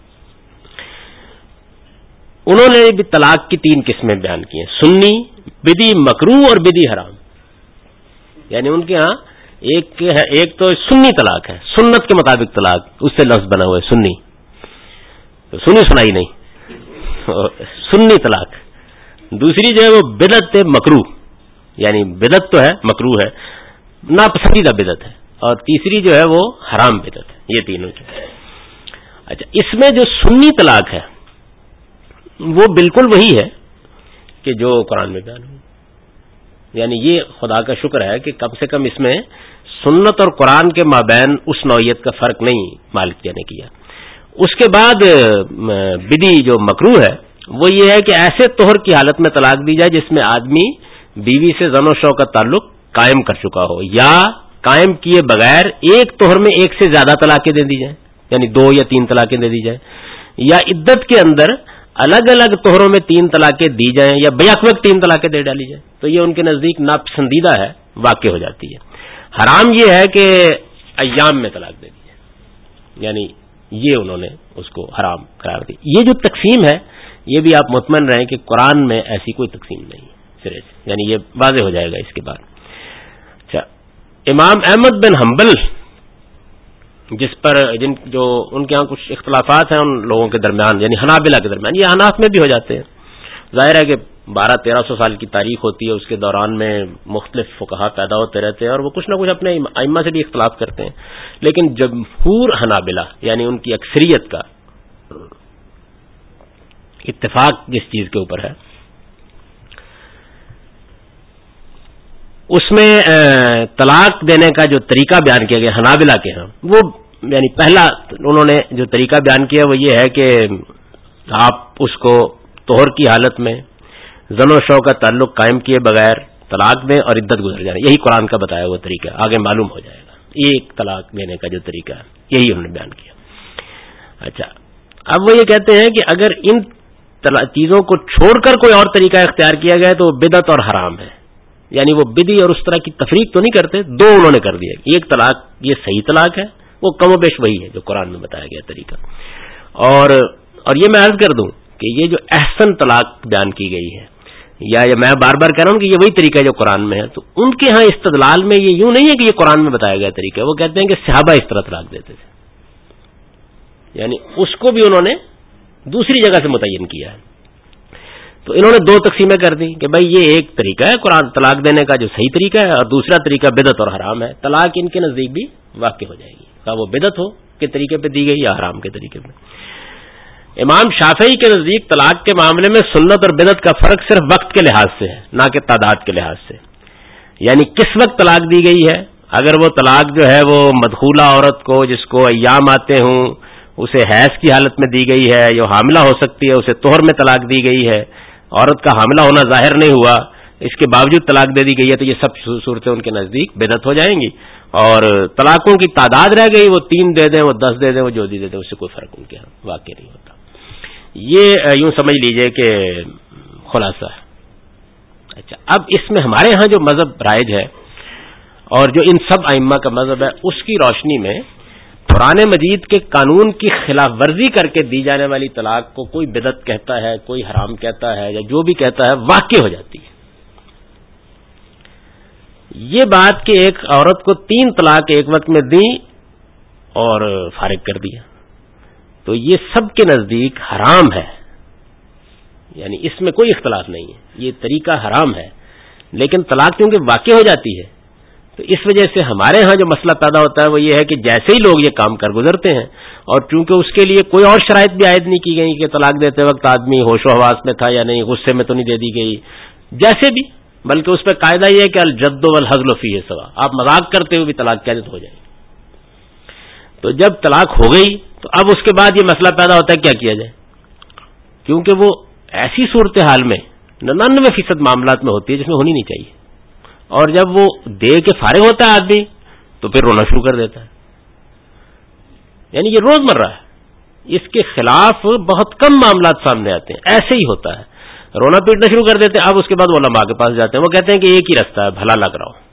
انہوں نے بھی طلاق کی تین قسمیں بیان کی ہیں, سنی, بدی مکروہ اور بدی حرام. یعنی ان کے ہاں ایک ایک تو سنی طلاق ہے, سنت کے مطابق طلاق, اس سے لفظ بنا ہوا ہے سنی, تو سنی سنائی نہیں, سنی طلاق. دوسری جو ہے وہ بدعت مکروہ, یعنی بدعت تو ہے مکروہ ہے, ناپسندیدہ بدعت ہے. اور تیسری جو ہے وہ حرام بدعت ہے. یہ تینوں جو. اچھا, اس میں جو سنی طلاق ہے وہ بالکل وہی ہے کہ جو قرآن میں بیان ہو. یعنی یہ خدا کا شکر ہے کہ کم سے کم اس میں سنت اور قرآن کے مابین اس نوعیت کا فرق نہیں مالک نے کیا. اس کے بعد بدی جو مکروہ ہے وہ یہ ہے کہ ایسے طہر کی حالت میں طلاق دی جائے جس میں آدمی بیوی سے زن و شو کا تعلق قائم کر چکا ہو, یا قائم کیے بغیر ایک طہر میں ایک سے زیادہ طلاقیں دے دی جائیں, یعنی دو یا تین طلاقیں دے دی جائیں, یا عدت کے اندر الگ الگ طہروں میں تین طلاقیں دی جائیں, یا بیک وقت تین طلاقیں دے ڈالی جائیں. تو یہ ان کے نزدیک ناپسندیدہ ہے, واقع ہو جاتی ہے. حرام یہ ہے کہ ایام میں طلاق دے دی جائے, یعنی یہ انہوں نے اس کو حرام قرار دی. یہ جو تقسیم ہے یہ بھی آپ مطمئن رہیں کہ قرآن میں ایسی کوئی تقسیم نہیں ہے سرے سے, یعنی یہ واضح ہو جائے گا اس کے بعد. اچھا, امام احمد بن حنبل جس پر جن جو ان کے ہاں کچھ اختلافات ہیں ان لوگوں کے درمیان, یعنی حنابلہ کے درمیان, یہ حناف میں بھی ہو جاتے ہیں. ظاہر ہے کہ بارہ تیرہ سو سال کی تاریخ ہوتی ہے, اس کے دوران میں مختلف فقہا پیدا ہوتے رہتے ہیں اور وہ کچھ نہ کچھ اپنے ائمہ سے بھی اختلاف کرتے ہیں, لیکن جمہور حنابلہ یعنی ان کی اکثریت کا اتفاق جس چیز کے اوپر ہے اس میں طلاق دینے کا جو طریقہ بیان کیا گیا حنابلہ کے ہاں, وہ یعنی پہلا انہوں نے جو طریقہ بیان کیا وہ یہ ہے کہ آپ اس کو طہر کی حالت میں زن و شو کا تعلق قائم کیے بغیر طلاق دیں اور عدت گزر جائیں. یہی قرآن کا بتایا ہوا طریقہ ہے, آگے معلوم ہو جائے گا. یہ ایک طلاق دینے کا جو طریقہ ہے یہی انہوں نے بیان کیا. اچھا, اب وہ یہ کہتے ہیں کہ اگر ان چیزوں کو چھوڑ کر کوئی اور طریقہ اختیار کیا گیا تو وہ بدعت اور حرام ہے. یعنی وہ بدعی اور اس طرح کی تفریق تو نہیں کرتے, دو انہوں نے کر دیا. ایک طلاق یہ صحیح طلاق ہے, وہ کم و بیش وہی ہے جو قرآن میں بتایا گیا طریقہ. اور اور یہ میں عرض کر دوں کہ یہ جو احسن طلاق بیان کی گئی ہے, یا میں بار بار کہہ رہا ہوں کہ یہ وہی طریقہ ہے جو قرآن میں ہے, تو ان کے ہاں استدلال میں یہ یوں نہیں ہے کہ یہ قرآن میں بتایا گیا طریقہ ہے. وہ کہتے ہیں کہ صحابہ اس طرح طلاق دیتے تھے, یعنی اس کو بھی انہوں نے دوسری جگہ سے متعین کیا ہے. تو انہوں نے دو تقسیمیں کر دی کہ بھائی یہ ایک طریقہ ہے قرآن طلاق دینے کا جو صحیح طریقہ ہے, اور دوسرا طریقہ بدعت اور حرام ہے. طلاق ان کے نزدیک بھی واقع ہو جائے گی, چاہے وہ بدعت ہو کے طریقے پہ دی گئی یا حرام کے طریقے پہ. امام شافعی کے نزدیک طلاق کے معاملے میں سنت اور بدعت کا فرق صرف وقت کے لحاظ سے ہے, نہ کہ تعداد کے لحاظ سے. یعنی کس وقت طلاق دی گئی ہے, اگر وہ طلاق جو ہے وہ مدخولہ عورت کو جس کو ایام آتے ہوں اسے حیض کی حالت میں دی گئی ہے, جو حاملہ ہو سکتی ہے اسے طہر میں طلاق دی گئی ہے, عورت کا حاملہ ہونا ظاہر نہیں ہوا اس کے باوجود طلاق دے دی گئی ہے, تو یہ سب صورتیں ان کے نزدیک بدعت ہو جائیں گی. اور طلاقوں کی تعداد رہ گئی, وہ تین دے دیں, وہ دس دے دیں, وہ جو دے دیں, اس سے کوئی فرق ان کے یہاں واقع نہیں ہوتا. یہ یوں سمجھ لیجئے کہ خلاصہ ہے. اچھا, اب اس میں ہمارے ہاں جو مذہب رائج ہے اور جو ان سب ائمہ کا مذہب ہے, اس کی روشنی میں قرآن مجید کے قانون کی خلاف ورزی کر کے دی جانے والی طلاق کو کوئی بدعت کہتا ہے, کوئی حرام کہتا ہے, یا جو بھی کہتا ہے واقع ہو جاتی ہے. یہ بات کہ ایک عورت کو تین طلاق ایک وقت میں دی اور فارغ کر دیا, تو یہ سب کے نزدیک حرام ہے, یعنی اس میں کوئی اختلاف نہیں ہے, یہ طریقہ حرام ہے. لیکن طلاق کیونکہ واقع ہو جاتی ہے تو اس وجہ سے ہمارے ہاں جو مسئلہ پیدا ہوتا ہے وہ یہ ہے کہ جیسے ہی لوگ یہ کام کر گزرتے ہیں, اور چونکہ اس کے لیے کوئی اور شرائط بھی عائد نہیں کی گئی کہ طلاق دیتے وقت آدمی ہوش و حواس میں تھا یا نہیں, غصے میں تو نہیں دے دی گئی, جیسے بھی, بلکہ اس پہ قاعدہ یہ ہے کہ الجد والہزل فیہ سوا, آپ مذاق کرتے ہوئے بھی طلاق کی عادت ہو جائے. تو جب طلاق ہو گئی تو اب اس کے بعد یہ مسئلہ پیدا ہوتا ہے کیا کیا جائے, کیونکہ وہ ایسی صورتحال میں ننانوے فیصد معاملات میں ہوتی ہے جس میں ہونی نہیں چاہیے, اور جب وہ دے کے فارغ ہوتا ہے آدمی تو پھر رونا شروع کر دیتا ہے. یعنی یہ روز مرہ ہے, اس کے خلاف بہت کم معاملات سامنے آتے ہیں, ایسے ہی ہوتا ہے, رونا پیٹنا شروع کر دیتے ہیں. اب اس کے بعد وہ علماء کے پاس جاتے ہیں, وہ کہتے ہیں کہ ایک ہی راستہ ہے, بھلا لگ رہا ہو,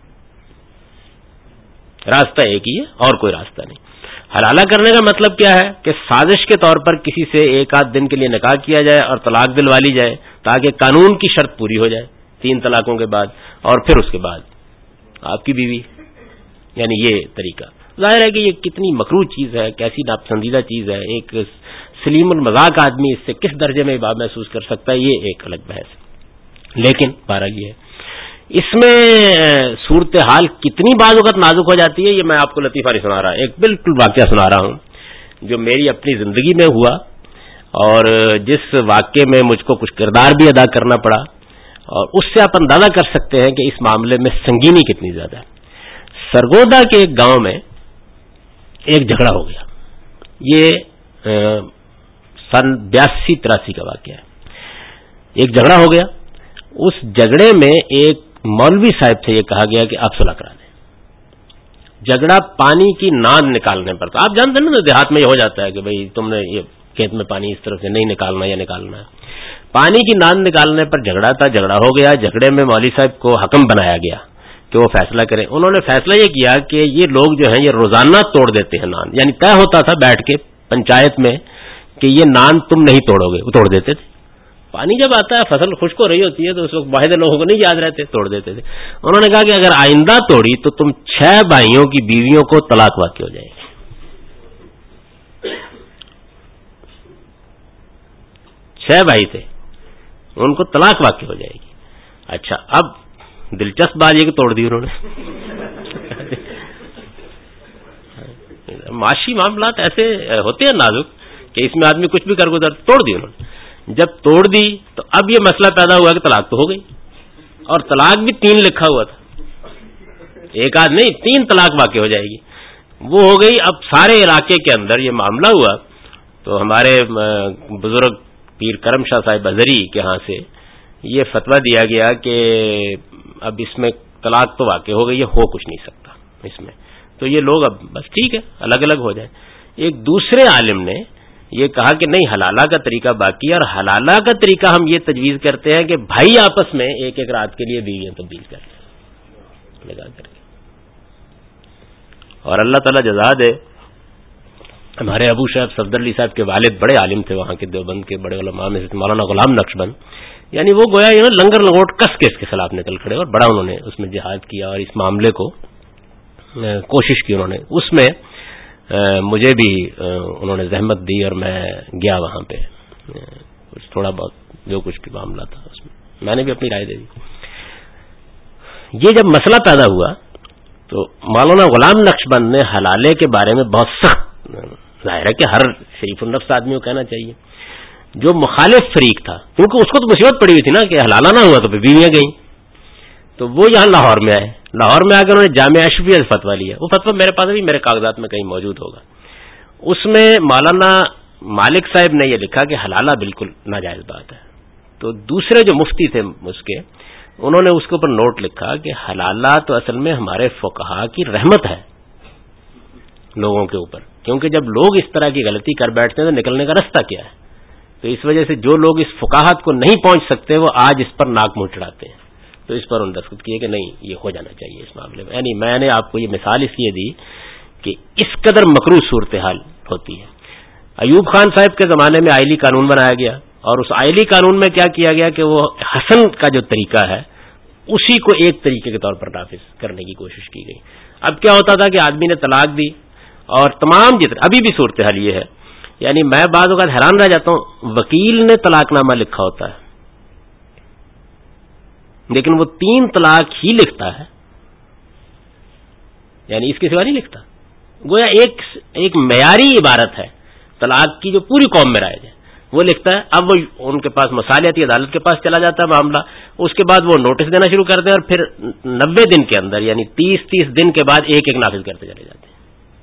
راستہ ایک ہی ہے اور کوئی راستہ نہیں. حلالہ کرنے کا مطلب کیا ہے کہ سازش کے طور پر کسی سے ایک آدھ دن کے لیے نکاح کیا جائے اور طلاق دلوا لی جائے تاکہ قانون کی شرط پوری ہو جائے تین طلاقوں کے بعد, اور پھر اس کے بعد آپ کی بیوی, یعنی یہ طریقہ. ظاہر ہے کہ یہ کتنی مکروہ چیز ہے, کیسی ناپسندیدہ چیز ہے, ایک سلیم المذاق آدمی اس سے کس درجے میں بات محسوس کر سکتا ہے, یہ ایک الگ بحث ہے. لیکن بہرحال یہ ہے اس میں صورتحال کتنی بعض وقت نازک ہو جاتی ہے, یہ میں آپ کو لطیفہ نہیں سنا رہا, ایک بالکل واقعہ سنا رہا ہوں جو میری اپنی زندگی میں ہوا, اور جس واقعے میں مجھ کو کچھ کردار بھی ادا کرنا پڑا, اور اس سے آپ اندازہ کر سکتے ہیں کہ اس معاملے میں سنگینی کتنی زیادہ ہے. سرگودا کے ایک گاؤں میں ایک جھگڑا ہو گیا, یہ سن بیاسی تراسی کا واقعہ ہے. ایک جھگڑا ہو گیا, اس جھگڑے میں ایک مولوی صاحب سے یہ کہا گیا کہ آپ صلح کرا دیں. جھگڑا پانی کی ناند نکالنے پر تھا. آپ جانتے ہیں نا دیہات میں یہ ہو جاتا ہے کہ بھئی تم نے یہ کھیت میں پانی اس طرف سے نہیں نکالنا یا نکالنا ہے. پانی کی ناند نکالنے پر جھگڑا تھا, جھگڑا ہو گیا. جھگڑے میں مولوی صاحب کو حکم بنایا گیا کہ وہ فیصلہ کریں. انہوں نے فیصلہ یہ کیا کہ یہ لوگ جو ہیں یہ روزانہ توڑ دیتے ہیں ناند, یعنی طے ہوتا تھا بیٹھ کے پنچایت میں کہ یہ نان تم نہیں توڑو گے، وہ توڑ دیتے تھے. پانی جب آتا ہے، فصل خشک ہو رہی ہوتی ہے تو اس وقت واحد لوگوں کو نہیں یاد رہتے، توڑ دیتے تھے. انہوں نے کہا کہ اگر آئندہ توڑی تو تم چھ بھائیوں کی بیویوں کو طلاق واقع ہو جائے گی. چھ بھائی تھے، ان کو طلاق واقع ہو جائے گی. اچھا، اب دلچسپ بات یہ کہ توڑ دی انہوں نے. معاشی معاملات ایسے ہوتے ہیں نازک کہ اس میں آدمی کچھ بھی کر گزر. توڑ دی انہوں نے. جب توڑ دی تو اب یہ مسئلہ پیدا ہوا کہ طلاق تو ہو گئی، اور طلاق بھی تین لکھا ہوا تھا، ایک آدھ نہیں، تین طلاق واقع ہو جائے گی. وہ ہو گئی. اب سارے علاقے کے اندر یہ معاملہ ہوا تو ہمارے بزرگ پیر کرم شاہ صاحب ازہری کے ہاں سے یہ فتویٰ دیا گیا کہ اب اس میں طلاق تو واقع ہو گئی ہے، ہو کچھ نہیں سکتا اس میں. تو یہ لوگ اب بس ٹھیک ہے الگ الگ ہو جائیں. ایک دوسرے عالم نے یہ کہا کہ نہیں، حلالہ کا طریقہ باقی ہے، اور حلالہ کا طریقہ ہم یہ تجویز کرتے ہیں کہ بھائی آپس میں ایک ایک رات کے لیے بیویاں تبدیل کر لیں لگا کر کے. اور اللہ تعالیٰ جزا دے، ہمارے ابو صاحب صفدر علی صاحب کے والد بڑے عالم تھے، وہاں کے دیوبند کے بڑے علماء میں سے مولانا غلام نقشبند. یعنی وہ گویا یہ لنگر لنگوٹ کس کے اس کے خلاف نکل کھڑے، اور بڑا انہوں نے اس میں جہاد کیا اور اس معاملے کو کوشش کی. انہوں نے اس میں مجھے بھی انہوں نے زحمت دی اور میں گیا وہاں پہ، کچھ تھوڑا بہت جو کچھ بھی معاملہ تھا اس میں میں نے بھی اپنی رائے دے دی. یہ جب مسئلہ پیدا ہوا تو مولانا غلام نقشبند نے حلالے کے بارے میں بہت سخت، ظاہر ہے کہ ہر شریف النفس آدمی کو کہنا چاہیے، جو مخالف فریق تھا، کیونکہ اس کو تو مصیبت پڑی ہوئی تھی نا کہ حلالہ نہ ہوا تو پھر بیویاں گئیں. تو وہ یہاں لاہور میں آئے، لاہور میں آ کر انہوں نے جامعہ اشرفیہ سے فتویٰ لیا. وہ فتویٰ میرے پاس بھی میرے کاغذات میں کہیں موجود ہوگا. اس میں مولانا مالک صاحب نے یہ لکھا کہ حلالہ بالکل ناجائز بات ہے. تو دوسرے جو مفتی تھے اس کے، انہوں نے اس کے اوپر نوٹ لکھا کہ حلالہ تو اصل میں ہمارے فقہا کی رحمت ہے لوگوں کے اوپر، کیونکہ جب لوگ اس طرح کی غلطی کر بیٹھتے ہیں تو نکلنے کا رستہ کیا ہے. تو اس وجہ سے جو لوگ اس فقاہت کو نہیں پہنچ سکتے وہ آج اس پر ناک منہ چڑھاتے ہیں. تو اس پر انہوں نے دستخط کیے کہ نہیں، یہ ہو جانا چاہیے اس معاملے میں. یعنی میں نے آپ کو یہ مثال اس لیے دی کہ اس قدر مکروہ صورتحال ہوتی ہے. ایوب خان صاحب کے زمانے میں آئلی قانون بنایا گیا، اور اس آئلی قانون میں کیا کیا گیا کہ وہ حسن کا جو طریقہ ہے اسی کو ایک طریقے کے طور پر نافذ کرنے کی کوشش کی گئی. اب کیا ہوتا تھا کہ آدمی نے طلاق دی، اور تمام جتنے ابھی بھی صورتحال یہ ہے، یعنی میں بعض اوقات حیران رہ جاتا ہوں، وکیل نے طلاق نامہ لکھا ہوتا ہے لیکن وہ تین طلاق ہی لکھتا ہے، یعنی اس کے سوا نہیں لکھتا. گویا ایک ایک معیاری عبارت ہے طلاق کی جو پوری قوم میں رائج ہے، وہ لکھتا ہے. اب وہ ان کے پاس مصالحتی عدالت کے پاس چلا جاتا ہے معاملہ، اس کے بعد وہ نوٹس دینا شروع کرتے ہیں، اور پھر نبے دن کے اندر یعنی تیس تیس دن کے بعد ایک ایک نافذ کرتے چلے جاتے ہیں.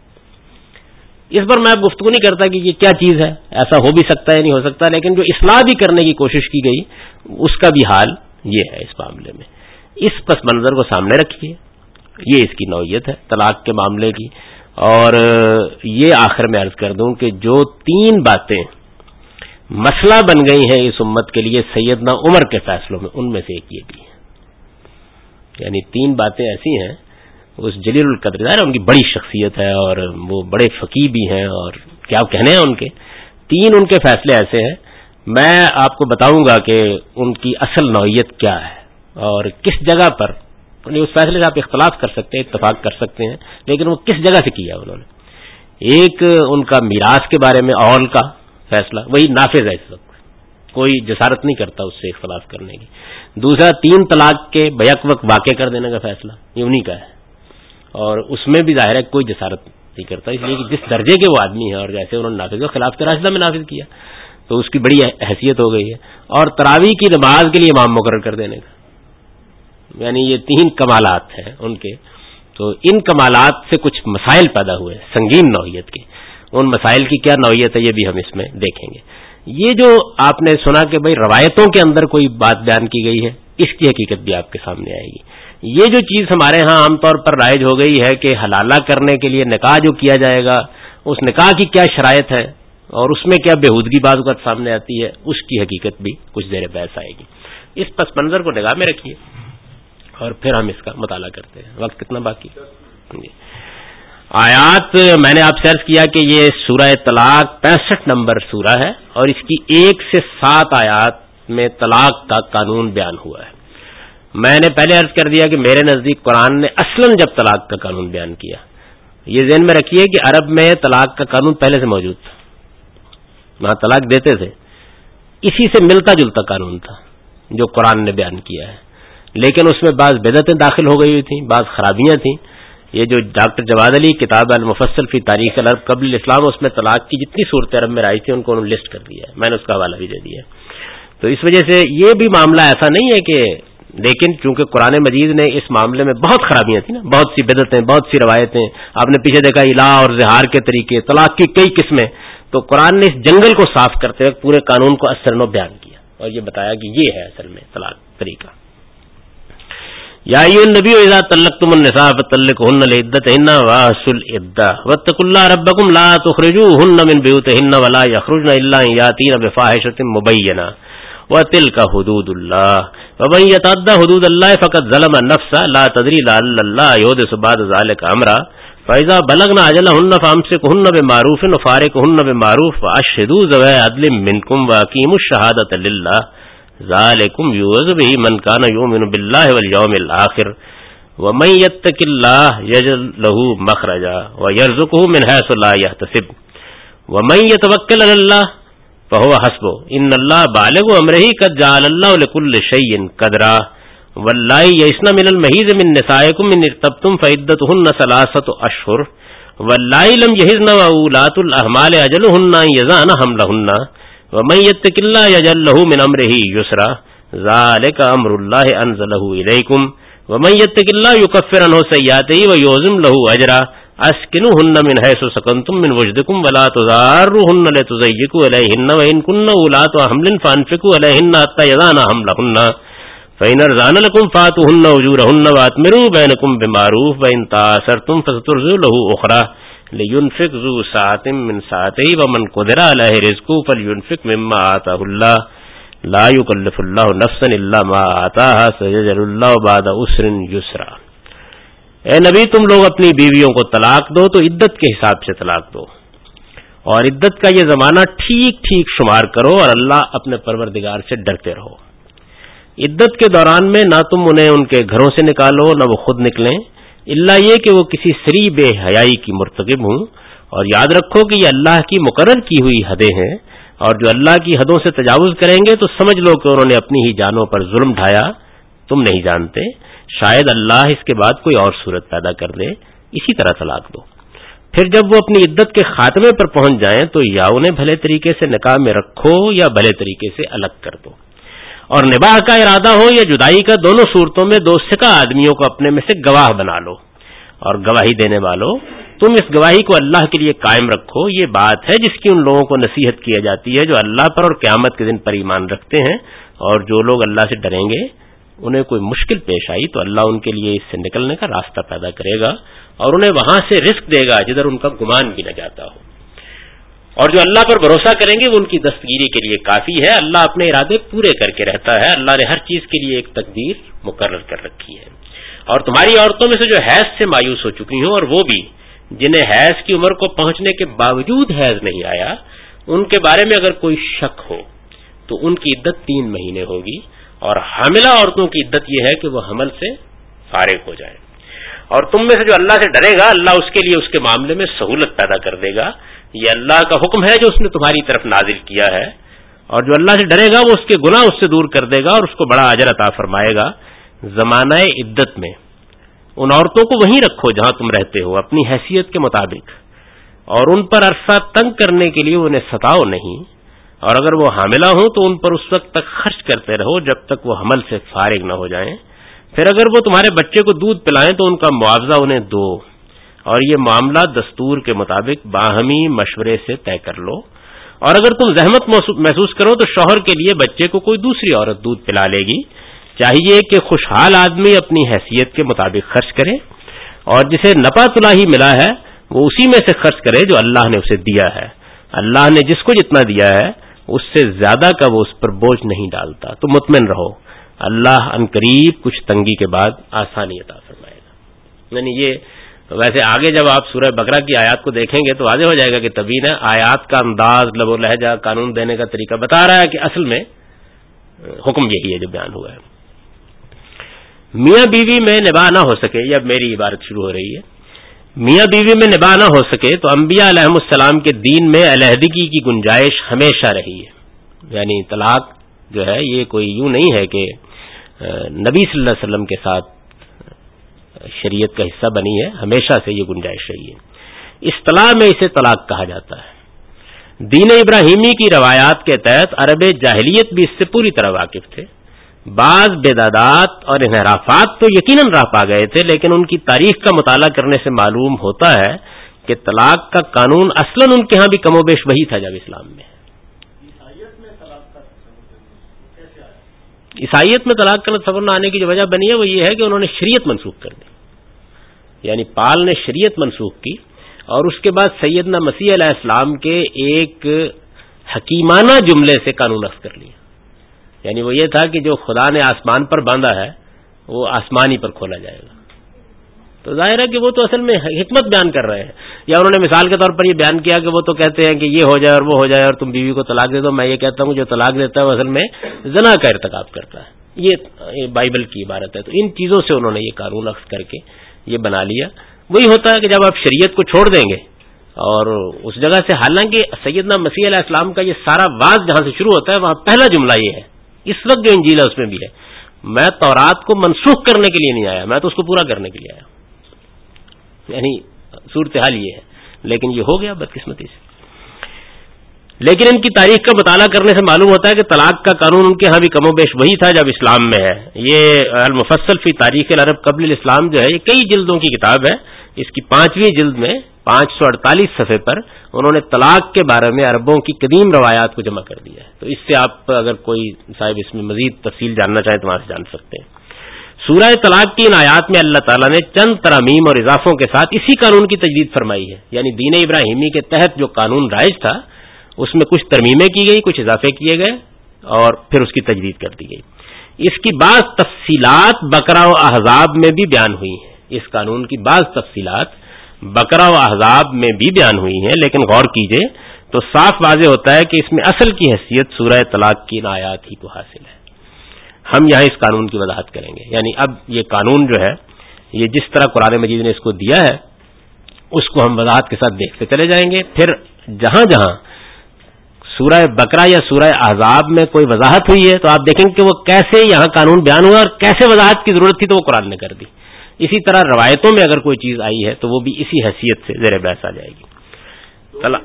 اس پر میں اب گفتگو نہیں کرتا کہ یہ کیا چیز ہے، ایسا ہو بھی سکتا ہے نہیں ہو سکتا، لیکن جو اصلاح بھی کرنے کی کوشش کی گئی اس کا بھی حال یہ ہے. اس معاملے میں اس پس منظر کو سامنے رکھیے، یہ اس کی نوعیت ہے طلاق کے معاملے کی. اور یہ آخر میں عرض کر دوں کہ جو تین باتیں مسئلہ بن گئی ہیں اس امت کے لیے سیدنا عمر کے فیصلوں میں، ان میں سے ایک یہ بھی ہے. یعنی تین باتیں ایسی ہیں، اس جلیل القدر ظاہر ان کی بڑی شخصیت ہے اور وہ بڑے فقیہ بھی ہیں، اور کیا کہنے ہیں ان کے تین ان کے فیصلے ایسے ہیں. میں آپ کو بتاؤں گا کہ ان کی اصل نوعیت کیا ہے اور کس جگہ پر. اس فیصلے سے آپ اختلاف کر سکتے ہیں، اتفاق کر سکتے ہیں، لیکن وہ کس جگہ سے کیا انہوں نے. ایک ان کا میراث کے بارے میں اول کا فیصلہ، وہی نافذ ہے اس وقت، کوئی جسارت نہیں کرتا اس سے اختلاف کرنے کی. دوسرا تین طلاق کے بیک وقت واقع کر دینے کا فیصلہ، یہ انہی کا ہے، اور اس میں بھی ظاہر ہے کوئی جسارت نہیں کرتا، اس لیے کہ جس درجے کے وہ آدمی ہیں اور جیسے انہوں نے نافذ کیا، خلاف راشدہ میں نافذ کیا تو اس کی بڑی حیثیت ہو گئی ہے. اور تراویح کی نماز کے لیے امام مقرر کر دینے کا، یعنی یہ تین کمالات ہیں ان کے. تو ان کمالات سے کچھ مسائل پیدا ہوئے سنگین نوعیت کے. ان مسائل کی کیا نوعیت ہے یہ بھی ہم اس میں دیکھیں گے. یہ جو آپ نے سنا کہ بھئی روایتوں کے اندر کوئی بات بیان کی گئی ہے، اس کی حقیقت بھی آپ کے سامنے آئے گی. یہ جو چیز ہمارے ہاں عام طور پر رائج ہو گئی ہے کہ حلالہ کرنے کے لیے نکاح جو کیا جائے گا، اس نکاح کی کیا شرائط ہے اور اس میں کیا بےہودگی بعض اوقات سامنے آتی ہے، اس کی حقیقت بھی کچھ زیر بحث آئے گی. اس پس منظر کو نگاہ میں رکھیے اور پھر ہم اس کا مطالعہ کرتے ہیں. وقت کتنا باقی؟ جی آیات میں نے آپ سے عرض کیا کہ یہ سورہ طلاق پینسٹھ نمبر سورہ ہے اور اس کی ایک سے سات آیات میں طلاق کا قانون بیان ہوا ہے. میں نے پہلے عرض کر دیا کہ میرے نزدیک قرآن نے اصلاً جب طلاق کا قانون بیان کیا، یہ ذہن میں رکھیے کہ عرب میں طلاق کا قانون پہلے سے موجود تھا، وہاں طلاق دیتے تھے، اسی سے ملتا جلتا قانون تھا جو قرآن نے بیان کیا ہے، لیکن اس میں بعض بدعتیں داخل ہو گئی ہوئی تھیں، بعض خرابیاں تھیں. یہ جو ڈاکٹر جواد علی کتاب المفصل فی تاریخ العرب قبل الاسلام، اس میں طلاق کی جتنی صورتیں عرب میں آئی تھی ان کو انہوں نے لسٹ کر دیا ہے، میں نے اس کا حوالہ بھی دے دیا. تو اس وجہ سے یہ بھی معاملہ ایسا نہیں ہے کہ، لیکن چونکہ قرآن مجید نے اس معاملے میں بہت خرابیاں تھیں نا، بہت سی بدعتیں، بہت سی روایتیں، آپ نے پیچھے دیکھا الہ اور زہار کے طریقے، طلاق کی کئی قسمیں، تو قرآن نے اس جنگل کو صاف کرتے وقت پورے قانون کو اثر نو بیان کیا اور یہ بتایا کہ یہ ہے اصل میں طلاق طریقہ. یا ایھا النبی اذا طلقتم النساء فطلقوهن لعدتهن واحصوا العدة واتقوا الله ربكم لا تخرجوهن من بيوتهن ولا يخرجن الا ان ياتين بفاحشة مبينة وتلك حدود الله ومن يتعد حدود الله فقد ظلم نفسه لا تدري لعل الله يحدث بعد ذلك امرا فاذا بلغن اجلهن فامسكوهن بمعروف وفارقوهن بمعروف واشهدوا ذوي عدل منكم واقيموا الشهادة لله ذالکم یوعظ بہ من کان یؤمن باللہ والیوم الآخر ومن یتق اللہ یجعل لہ مخرجا ویرزقہ من حیث لا یحتسب ومن یتوکل علی اللہ فہو حسبہ ان اللہ بالغ امرہ قد جعل اللہ لکل شیء قدرا واللائی یئسن من المحیض من نسائکم ان ارتبتم فعدتہن ثلاثۃ اشہر واللائی لم یحضن واولاۃ الاحمال اجلہن ان یضعن حملہن ومن یتق اللہ یجعل لہ من امرہ یسرا ذالک امر اللہ انزلہ الیکم ومن یتق اللہ یکفر عنہ سیئاتہ ویعظم لہ اجرا اسکنوہن من حیث سکنتم من وجدکم ولا تضاروہن لتضیقوا علیہن وان کن اولاۃ حمل فانفقوا علیہن حتی یضعن حملہن فإن ارضعن لکم فآتوہن اجورہن واتمروا بینکم بمعروف وان تعاصرتم فسترضع لہ اخری لینفق ذو سعۃ من سعتہ ومن قدر علیہ رزقہ فلینفق مما آتاہ اللہ لا یکلف اللہ نفسا الا ما آتاہا سیجعل اللہ بعد عسر یسرا. اے نبی تم لوگ اپنی بیویوں کو طلاق دو تو عدت کے حساب سے طلاق دو اور عدت کا یہ زمانہ ٹھیک ٹھیک شمار کرو اور اللہ اپنے پروردگار سے ڈرتے رہو. عدت کے دوران میں نہ تم انہیں ان کے گھروں سے نکالو نہ وہ خود نکلیں الا یہ کہ وہ کسی سری بے حیائی کی مرتکب ہوں، اور یاد رکھو کہ یہ اللہ کی مقرر کی ہوئی حدیں ہیں اور جو اللہ کی حدوں سے تجاوز کریں گے تو سمجھ لو کہ انہوں نے اپنی ہی جانوں پر ظلم ڈھایا، تم نہیں جانتے، شاید اللہ اس کے بعد کوئی اور صورت پیدا کر دے. اسی طرح طلاق دو. پھر جب وہ اپنی عدت کے خاتمے پر پہنچ جائیں تو یا انہیں بھلے طریقے سے نکاح میں رکھو یا بھلے طریقے سے الگ کر دو، اور نباہ کا ارادہ ہو یا جدائی کا، دونوں صورتوں میں دو سکہ آدمیوں کو اپنے میں سے گواہ بنا لو. اور گواہی دینے والوں تم اس گواہی کو اللہ کے لیے قائم رکھو. یہ بات ہے جس کی ان لوگوں کو نصیحت کی جاتی ہے جو اللہ پر اور قیامت کے دن پر ایمان رکھتے ہیں، اور جو لوگ اللہ سے ڈریں گے انہیں کوئی مشکل پیش آئی تو اللہ ان کے لیے اس سے نکلنے کا راستہ پیدا کرے گا اور انہیں وہاں سے رزق دے گا جدھر ان کا گمان بھی نہ جاتا ہو. اور جو اللہ پر بھروسہ کریں گے وہ ان کی دستگیری کے لیے کافی ہے. اللہ اپنے ارادے پورے کر کے رہتا ہے. اللہ نے ہر چیز کے لیے ایک تقدیر مقرر کر رکھی ہے. اور تمہاری عورتوں میں سے جو حیض سے مایوس ہو چکی ہوں اور وہ بھی جنہیں حیض کی عمر کو پہنچنے کے باوجود حیض نہیں آیا، ان کے بارے میں اگر کوئی شک ہو تو ان کی عدت تین مہینے ہوگی، اور حاملہ عورتوں کی عدت یہ ہے کہ وہ حمل سے فارغ ہو جائیں. اور تم میں سے جو اللہ سے ڈرے گا اللہ اس کے لیے اس کے معاملے میں سہولت پیدا کر دے گا. یہ اللہ کا حکم ہے جو اس نے تمہاری طرف نازل کیا ہے، اور جو اللہ سے ڈرے گا وہ اس کے گناہ اس سے دور کر دے گا اور اس کو بڑا اجر عطا فرمائے گا. زمانہ عدت میں ان عورتوں کو وہیں رکھو جہاں تم رہتے ہو اپنی حیثیت کے مطابق، اور ان پر عرصہ تنگ کرنے کے لیے انہیں ستاؤ نہیں، اور اگر وہ حاملہ ہوں تو ان پر اس وقت تک خرچ کرتے رہو جب تک وہ حمل سے فارغ نہ ہو جائیں. پھر اگر وہ تمہارے بچے کو دودھ پلائیں تو ان کا معاوضہ انہیں دو، اور یہ معاملہ دستور کے مطابق باہمی مشورے سے طے کر لو. اور اگر تم زحمت محسوس کرو تو شوہر کے لیے بچے کو کوئی دوسری عورت دودھ پلا لے گی. چاہیے کہ خوشحال آدمی اپنی حیثیت کے مطابق خرچ کرے، اور جسے نپا تلاہی ملا ہے وہ اسی میں سے خرچ کرے جو اللہ نے اسے دیا ہے. اللہ نے جس کو جتنا دیا ہے اس سے زیادہ کا وہ اس پر بوجھ نہیں ڈالتا. تو مطمئن رہو، اللہ عنقریب کچھ تنگی کے بعد آسانی عطا فرمائے گا. یعنی یہ ویسے آگے جب آپ سورہ بقرہ کی آیات کو دیکھیں گے تو واضح ہو جائے گا کہ تبھی نے آیات کا انداز، لب و لہجہ، قانون دینے کا طریقہ بتا رہا ہے کہ اصل میں حکم یہی ہے جو بیان ہوا ہے. میاں بیوی میں نباہ نہ ہو سکے، یہ اب میری عبارت شروع ہو رہی ہے، میاں بیوی میں نباہ نہ ہو سکے تو انبیاء علیہم السلام کے دین میں علیحدگی کی گنجائش ہمیشہ رہی ہے. یعنی طلاق جو ہے یہ کوئی یوں نہیں ہے کہ نبی صلی اللہ علیہ وسلم کے ساتھ شریعت کا حصہ بنی ہے، ہمیشہ سے یہ گنجائش رہی ہے. اصطلاح میں اسے طلاق کہا جاتا ہے. دین ابراہیمی کی روایات کے تحت عرب جاہلیت بھی اس سے پوری طرح واقف تھے. بعض بدعات اور انحرافات تو یقیناً راہ پا گئے تھے، لیکن ان کی تاریخ کا مطالعہ کرنے سے معلوم ہوتا ہے کہ طلاق کا قانون اصلاً ان کے ہاں بھی کم و بیش وہی تھا جب اسلام میں. عیسائیت میں طلاق کا تصور نہ آنے کی جو وجہ بنی ہے وہ یہ ہے کہ انہوں نے شریعت منسوخ کر دی. یعنی پال نے شریعت منسوخ کی اور اس کے بعد سیدنا مسیح علیہ السلام کے ایک حکیمانہ جملے سے قانون رخ کر لیا. یعنی وہ یہ تھا کہ جو خدا نے آسمان پر باندھا ہے وہ آسمان ہی پر کھولا جائے گا. تو ظاہر ہے کہ وہ تو اصل میں حکمت بیان کر رہے ہیں. یا انہوں نے مثال کے طور پر یہ بیان کیا کہ وہ تو کہتے ہیں کہ یہ ہو جائے اور وہ ہو جائے اور تم بیوی کو طلاق دے دو. میں یہ کہتا ہوں جو طلاق دیتا ہے وہ اصل میں زنا کا ارتکاب کرتا ہے. یہ بائبل کی عبارت ہے. تو ان چیزوں سے انہوں نے یہ قانون اخذ کر کے یہ بنا لیا. وہی ہوتا ہے کہ جب آپ شریعت کو چھوڑ دیں گے اور اس جگہ سے، حالانکہ سیدنا مسیح علیہ السلام کا یہ سارا واز جہاں سے شروع ہوتا ہے وہاں پہلا جملہ یہ ہے، اس وقت جو انجیل ہے اس میں بھی ہے، میں تورات کو منسوخ کرنے کے لیے نہیں آیا، میں تو اس کو پورا کرنے کے لیے آیا. یعنی صورتحال یہ ہے، لیکن یہ ہو گیا بدقسمتی سے. لیکن ان کی تاریخ کا مطالعہ کرنے سے معلوم ہوتا ہے کہ طلاق کا قانون ان کے ہاں بھی کم و بیش وہی تھا جب اسلام میں ہے. یہ المفصل فی تاریخ العرب قبل الاسلام جو ہے یہ کئی جلدوں کی کتاب ہے. اس کی پانچویں جلد میں پانچ سو اڑتالیس صفحے پر انہوں نے طلاق کے بارے میں عربوں کی قدیم روایات کو جمع کر دیا ہے. تو اس سے آپ اگر کوئی صاحب اس میں مزید تفصیل جاننا چاہیں تو وہاں سے جان سکتے ہیں. سورہ طلاق کی ان آیات میں اللہ تعالیٰ نے چند ترامیم اور اضافوں کے ساتھ اسی قانون کی تجدید فرمائی ہے. یعنی دین ابراہیمی کے تحت جو قانون رائج تھا اس میں کچھ ترمیمیں کی گئی، کچھ اضافے کیے گئے اور پھر اس کی تجدید کر دی گئی. اس کی بعض تفصیلات بقرہ و احزاب میں بھی بیان ہوئی ہیں. اس قانون کی بعض تفصیلات بقرہ و احزاب میں بھی بیان ہوئی ہیں، لیکن غور کیجئے تو صاف واضح ہوتا ہے کہ اس میں اصل کی حیثیت سورہ طلاق کی آیات ہی کو حاصل ہے. ہم یہاں اس قانون کی وضاحت کریں گے. یعنی اب یہ قانون جو ہے یہ جس طرح قرآن مجید نے اس کو دیا ہے اس کو ہم وضاحت کے ساتھ دیکھتے چلے جائیں گے. پھر جہاں جہاں سورہ بقرہ یا سورہ احزاب میں کوئی وضاحت ہوئی ہے تو آپ دیکھیں کہ وہ کیسے یہاں قانون بیان ہوا اور کیسے وضاحت کی ضرورت تھی تو وہ قرآن نے کر دی. اسی طرح روایتوں میں اگر کوئی چیز آئی ہے تو وہ بھی اسی حیثیت سے زیر بحث آ جائے گی. چلا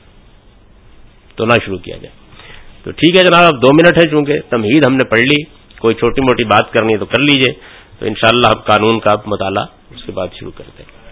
تو نہ شروع کیا جائے. تو ٹھیک ہے جناب، اب دو منٹ ہے، چونکہ تمہید ہم نے پڑھ لی، کوئی چھوٹی موٹی بات کرنی ہے تو کر لیجئے. تو انشاءاللہ ہم قانون کا مطالعہ اس کے بعد شروع کرتے ہیں.